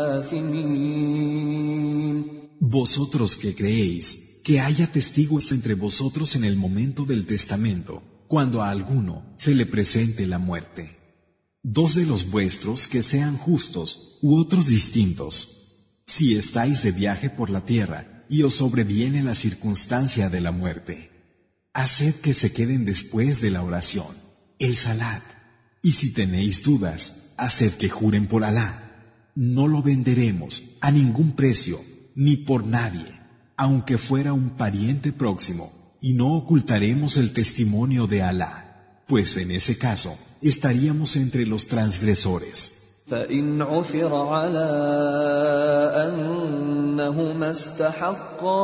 الآثمين. Vosotros que creéis, que haya testigos entre vosotros en el momento del testamento, cuando a alguno se le presente la muerte. Dos de los vuestros que sean justos u otros distintos. Si estáis de viaje por la tierra y os sobreviene la circunstancia de la muerte, haced que se queden después de la oración, el salat. Y si tenéis dudas, haced que juren por Alá. No lo venderemos a ningún precio, ni por nadie, aunque fuera un pariente próximo, y no ocultaremos el testimonio de Alá, pues en ese caso estaríamos entre los transgresores. فإن عثر على أنهما استحقا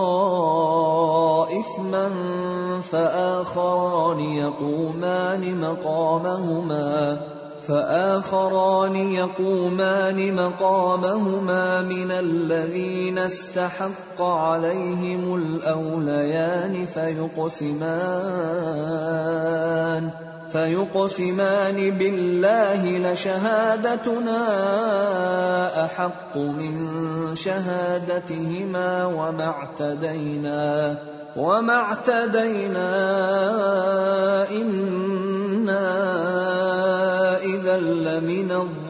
إثما فآخران يقومان مقامهما فآخران يقومان مقامهما من الذين استحق عليهم الأوليان فيقسمان فيقسمان بالله لشهادتنا أحق من شهادتهما وما اعتدينا وما اعتدينا إنا إذا لمن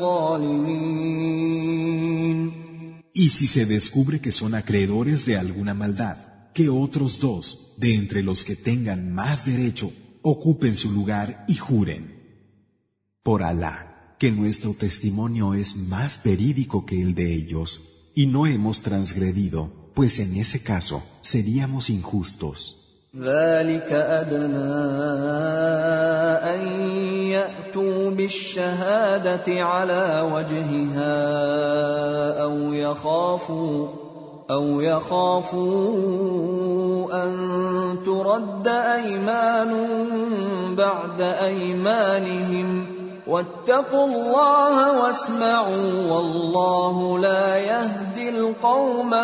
الظالمين. Y si se descubre que son acreedores de alguna maldad, que otros dos, de entre los que tengan más derecho, ocupen su lugar y juren. Por Alá, que nuestro testimonio es más verídico que el de ellos, y no hemos transgredido, pues en ese caso seríamos injustos. ذلك أدنى أن يأتوا بالشهادة على وجهها أو يخافوا أو يخافوا أن ترد أيمان بعد أيمانهم واتقوا الله واسمعوا والله لا يهدي القوم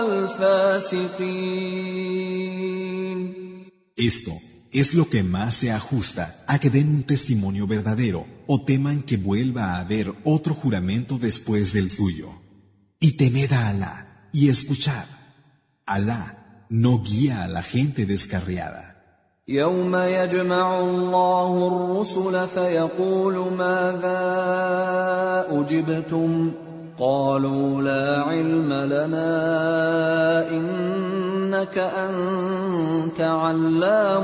الفاسقين. Esto es lo que más se ajusta a que den un testimonio verdadero o teman que vuelva a haber otro juramento después del suyo. Y temed a Alá y escuchad. Alá no guía a la gente descarriada. يوم يجمع الله الرسل فيقول ماذا أجبتم قالوا لا علم لنا إنك أنت علام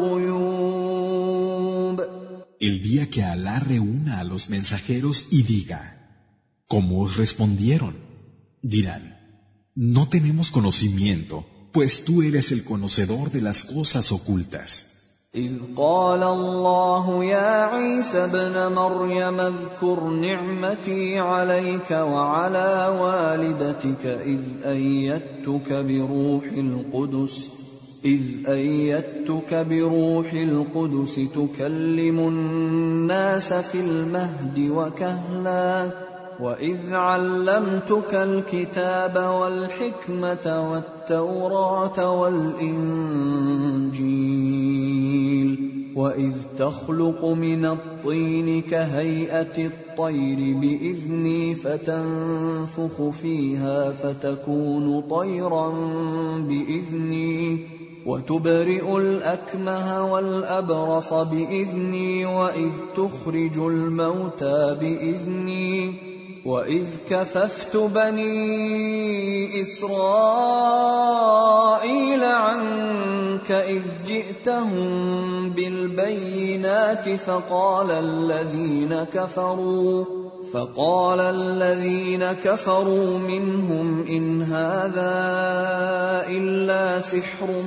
الغيوب. El día que Alá reúna a los mensajeros y diga, ¿cómo os respondieron? Dirán, no tenemos conocimiento, pues tú eres el conocedor de las cosas ocultas. إذ قال الله يا عيسى ابن مريم اذكر نعمتي عليك وعلى والدتك إذ أيدتك بروح القدس إذ أيدتك بروح القدس تكلم الناس في المهد وكهلا وإذ علمتك الكتاب والحكمة والتوراة والإنجيل وإذ تخلق من الطين كهيئة الطير بإذني فتنفخ فيها فتكون طيرا بإذني وتبرئ الأكمه والأبرص بإذني وإذ تخرج الموتى بإذني وإذ كففت بني إسرائيل عنك إذ جئتهم بالبينات فقال الذين كفروا فقال الذين كفروا منهم إن هذا إلا سحر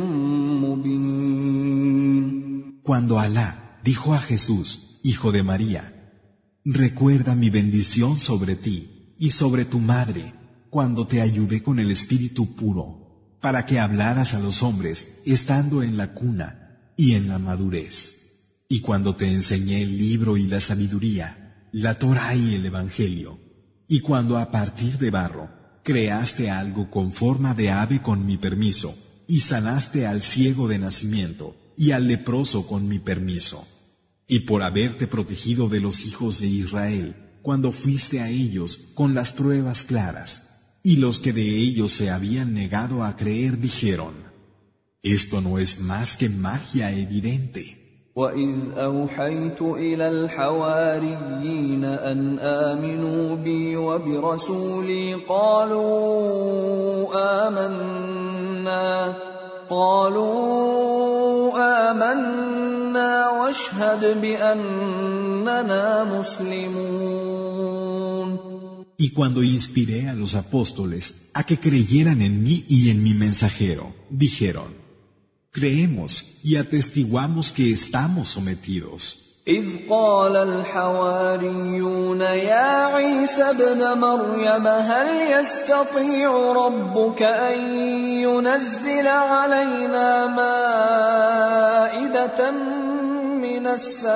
مبين. Cuando Alá dijo a Jesús, hijo de María, recuerda mi bendición sobre ti y sobre tu madre cuando te ayudé con el espíritu puro para que hablaras a los hombres estando en la cuna y en la madurez, y cuando te enseñé el libro y la sabiduría, la Torá y el Evangelio, y cuando a partir de barro creaste algo con forma de ave con mi permiso y sanaste al ciego de nacimiento y al leproso con mi permiso. Y por haberte protegido de los hijos de Israel, cuando fuiste a ellos con las pruebas claras, y los que de ellos se habían negado a creer dijeron, esto no es más que magia evidente. وَإِذْ أَوْحَيْتُ إِلَى الْحَوَارِيِّينَ أَنْ آمِنُوا بِي وَبِرَسُولِي قَالُوا آمَنَّا قَالُوا آمَنَّا وَاشْهَدْ بِأَنَّنَا مُسْلِمُونَ. Y cuando inspiré a los apóstoles a que creyeran en mí y en mi mensajero, dijeron, creemos y atestiguamos que estamos sometidos. إذ قال الحواريون يا عيسى ابن مريم هل يستطيع ربك أن ينزل علينا مائدة من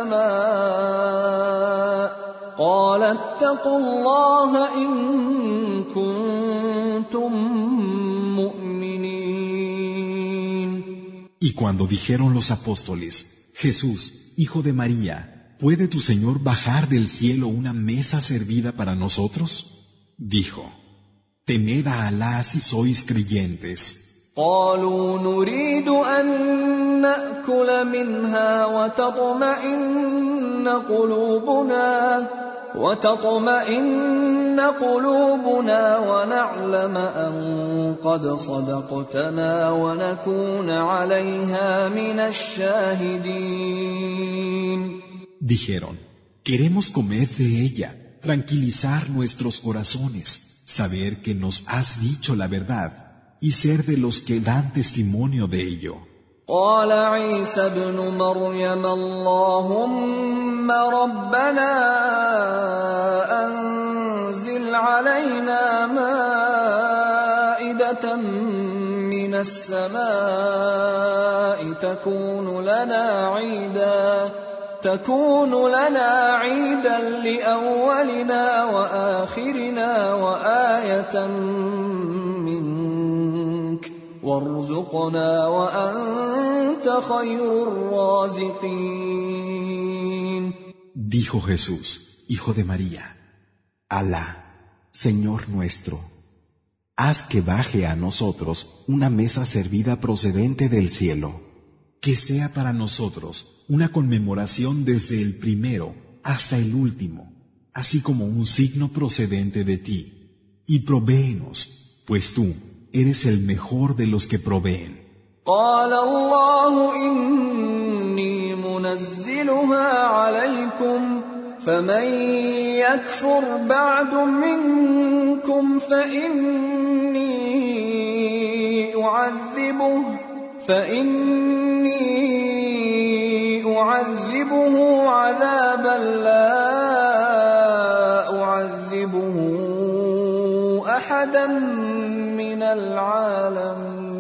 السماء قال اتقوا الله إن كنتم مؤمنين. Y cuando dijeron los apóstoles, Jesús, Hijo de María, ¿puede tu Señor bajar del cielo una mesa servida para nosotros? Dijo, temed a Alá si sois creyentes. قالوا نريد أن نأكل منها وتطمئن قلوبنا وتطمئن قلوبنا ونعلم أن قد صدقتنا ونكون عليها من الشاهدين. Dijeron, queremos comer de ella, tranquilizar nuestros corazones, saber que nos has dicho la verdad y ser de los que dan testimonio de ello. قال عيسى ابن مريم اللهم ربنا أنزل علينا مائدة من السماء تكون لنا عيدا تكون لنا عيدا لأولنا وآخرنا وآية منك وارزقنا وأنت خير الرازقين. Dijo Jesús, Hijo de María, Alá, Señor nuestro, haz que baje a nosotros una mesa servida procedente del cielo, que sea para nosotros una conmemoración desde el primero hasta el último, así como un signo procedente de ti, y provéenos, pues tú eres el mejor de los que proveen. قال الله إني منزلها عليكم فمن يكفر بعد منكم فإني أعذبه فإني أعذبه عذابا لا أعذبه أحدا من العالمين.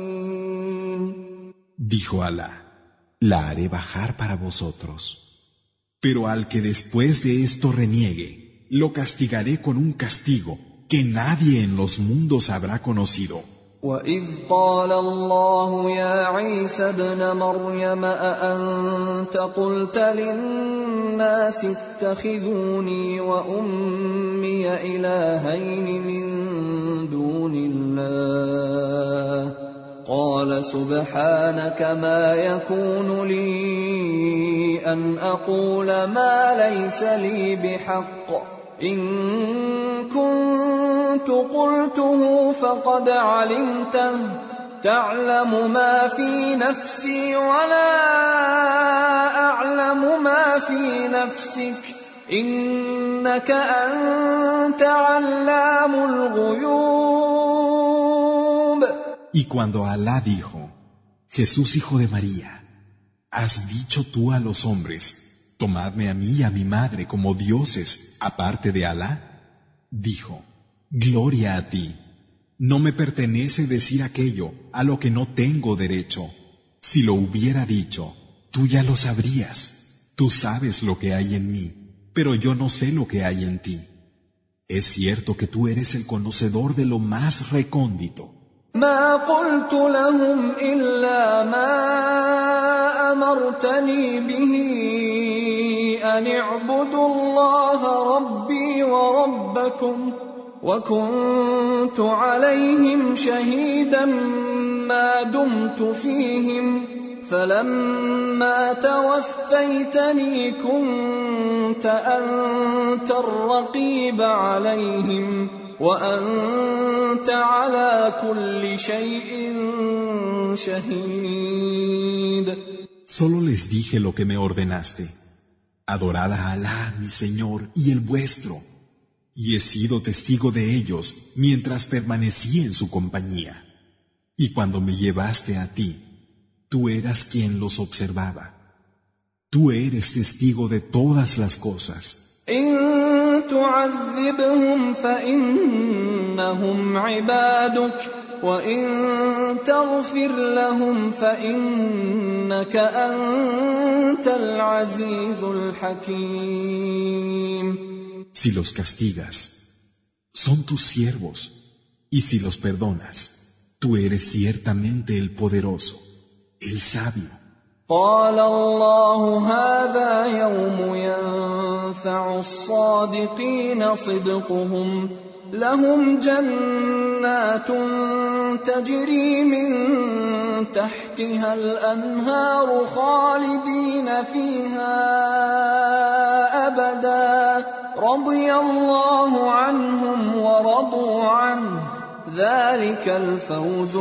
Dijo Alá, la haré bajar para vosotros. Pero al que después de esto reniegue, lo castigaré con un castigo que nadie en los mundos habrá conocido. وَإِذْ قَالَ اللَّهُ يَا عِيسَى ابْنَ مَرْيَمَ أَأَنْتَ قُلْتَ لِلنَّاسِ اتَّخِذُونِي وَأُمِّيَ إِلَٰهَيْنِ مِن دُونِ اللَّهِ قَالَ سُبْحَانَكَ مَا يَكُونُ لِي أَنْ أَقُولَ مَا لَيْسَ لِي بِحَقٍّ إِن كُنتُ قُلْتُهُ فَقَدْ عَلِمْتَهُ تَعْلَمُ مَا فِي نَفْسِي وَلَا أَعْلَمُ مَا فِي نَفْسِكَ إِنَّكَ أَنْتَ عَلَّامُ الْغُيُوبِ. Y cuando Alá dijo, Jesús, Hijo de María, ¿has dicho tú a los hombres, tomadme a mí y a mi madre como dioses aparte de Alá? Dijo, gloria a ti, no me pertenece decir aquello a lo que no tengo derecho. Si lo hubiera dicho, tú ya lo sabrías. Tú sabes lo que hay en mí, pero yo no sé lo que hay en ti. Es cierto que tú eres el conocedor de lo más recóndito. ما قلت لهم إلا ما أمرتني به أن اعبدوا الله ربي وربكم وكنت عليهم شهيدا ما دمت فيهم فلما توفيتني كنت أنت الرقيب عليهم وأنت على كل شيء شهيد. Solo les dije lo que me ordenaste. Adorad a Alá, mi Señor, y el vuestro. Y he sido testigo de ellos mientras permanecí en su compañía. Y cuando me llevaste a ti, tú eras quien los observaba. Tú eres testigo de todas las cosas. إن تعذبهم فإنهم عبادك وإن تغفر لهم فإنك أنت العزيز الحكيم. Si los castigas, son tus siervos, y si los perdonas, tú eres ciertamente el poderoso, el sabio. قال الله هذا يوم ينفع الصادقين صدقهم لهم جنات تجري من تحتها الأنهار خالدين فيها أبدا رضي الله عنهم ورضوا عنه ذلك الفوز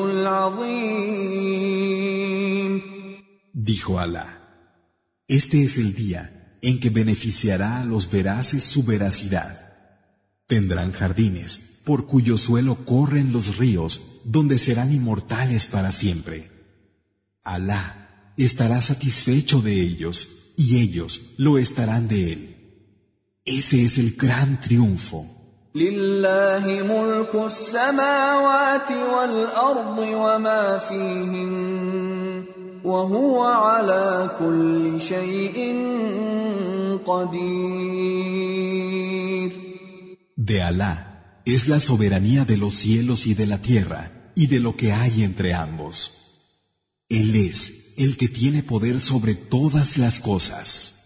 العظيم. Dijo Alá, este es el día en que beneficiará a los veraces su veracidad. Tendrán jardines por cuyo suelo corren los ríos, donde serán inmortales para siempre. Alá estará satisfecho de ellos, y ellos lo estarán de él. Ese es el gran triunfo. لله ملك السماوات والأرض وما فيهن وهو على كل شيء قدير. De Alá es la soberanía de los cielos y de la tierra y de lo que hay entre ambos. Él es el que tiene poder sobre todas las cosas.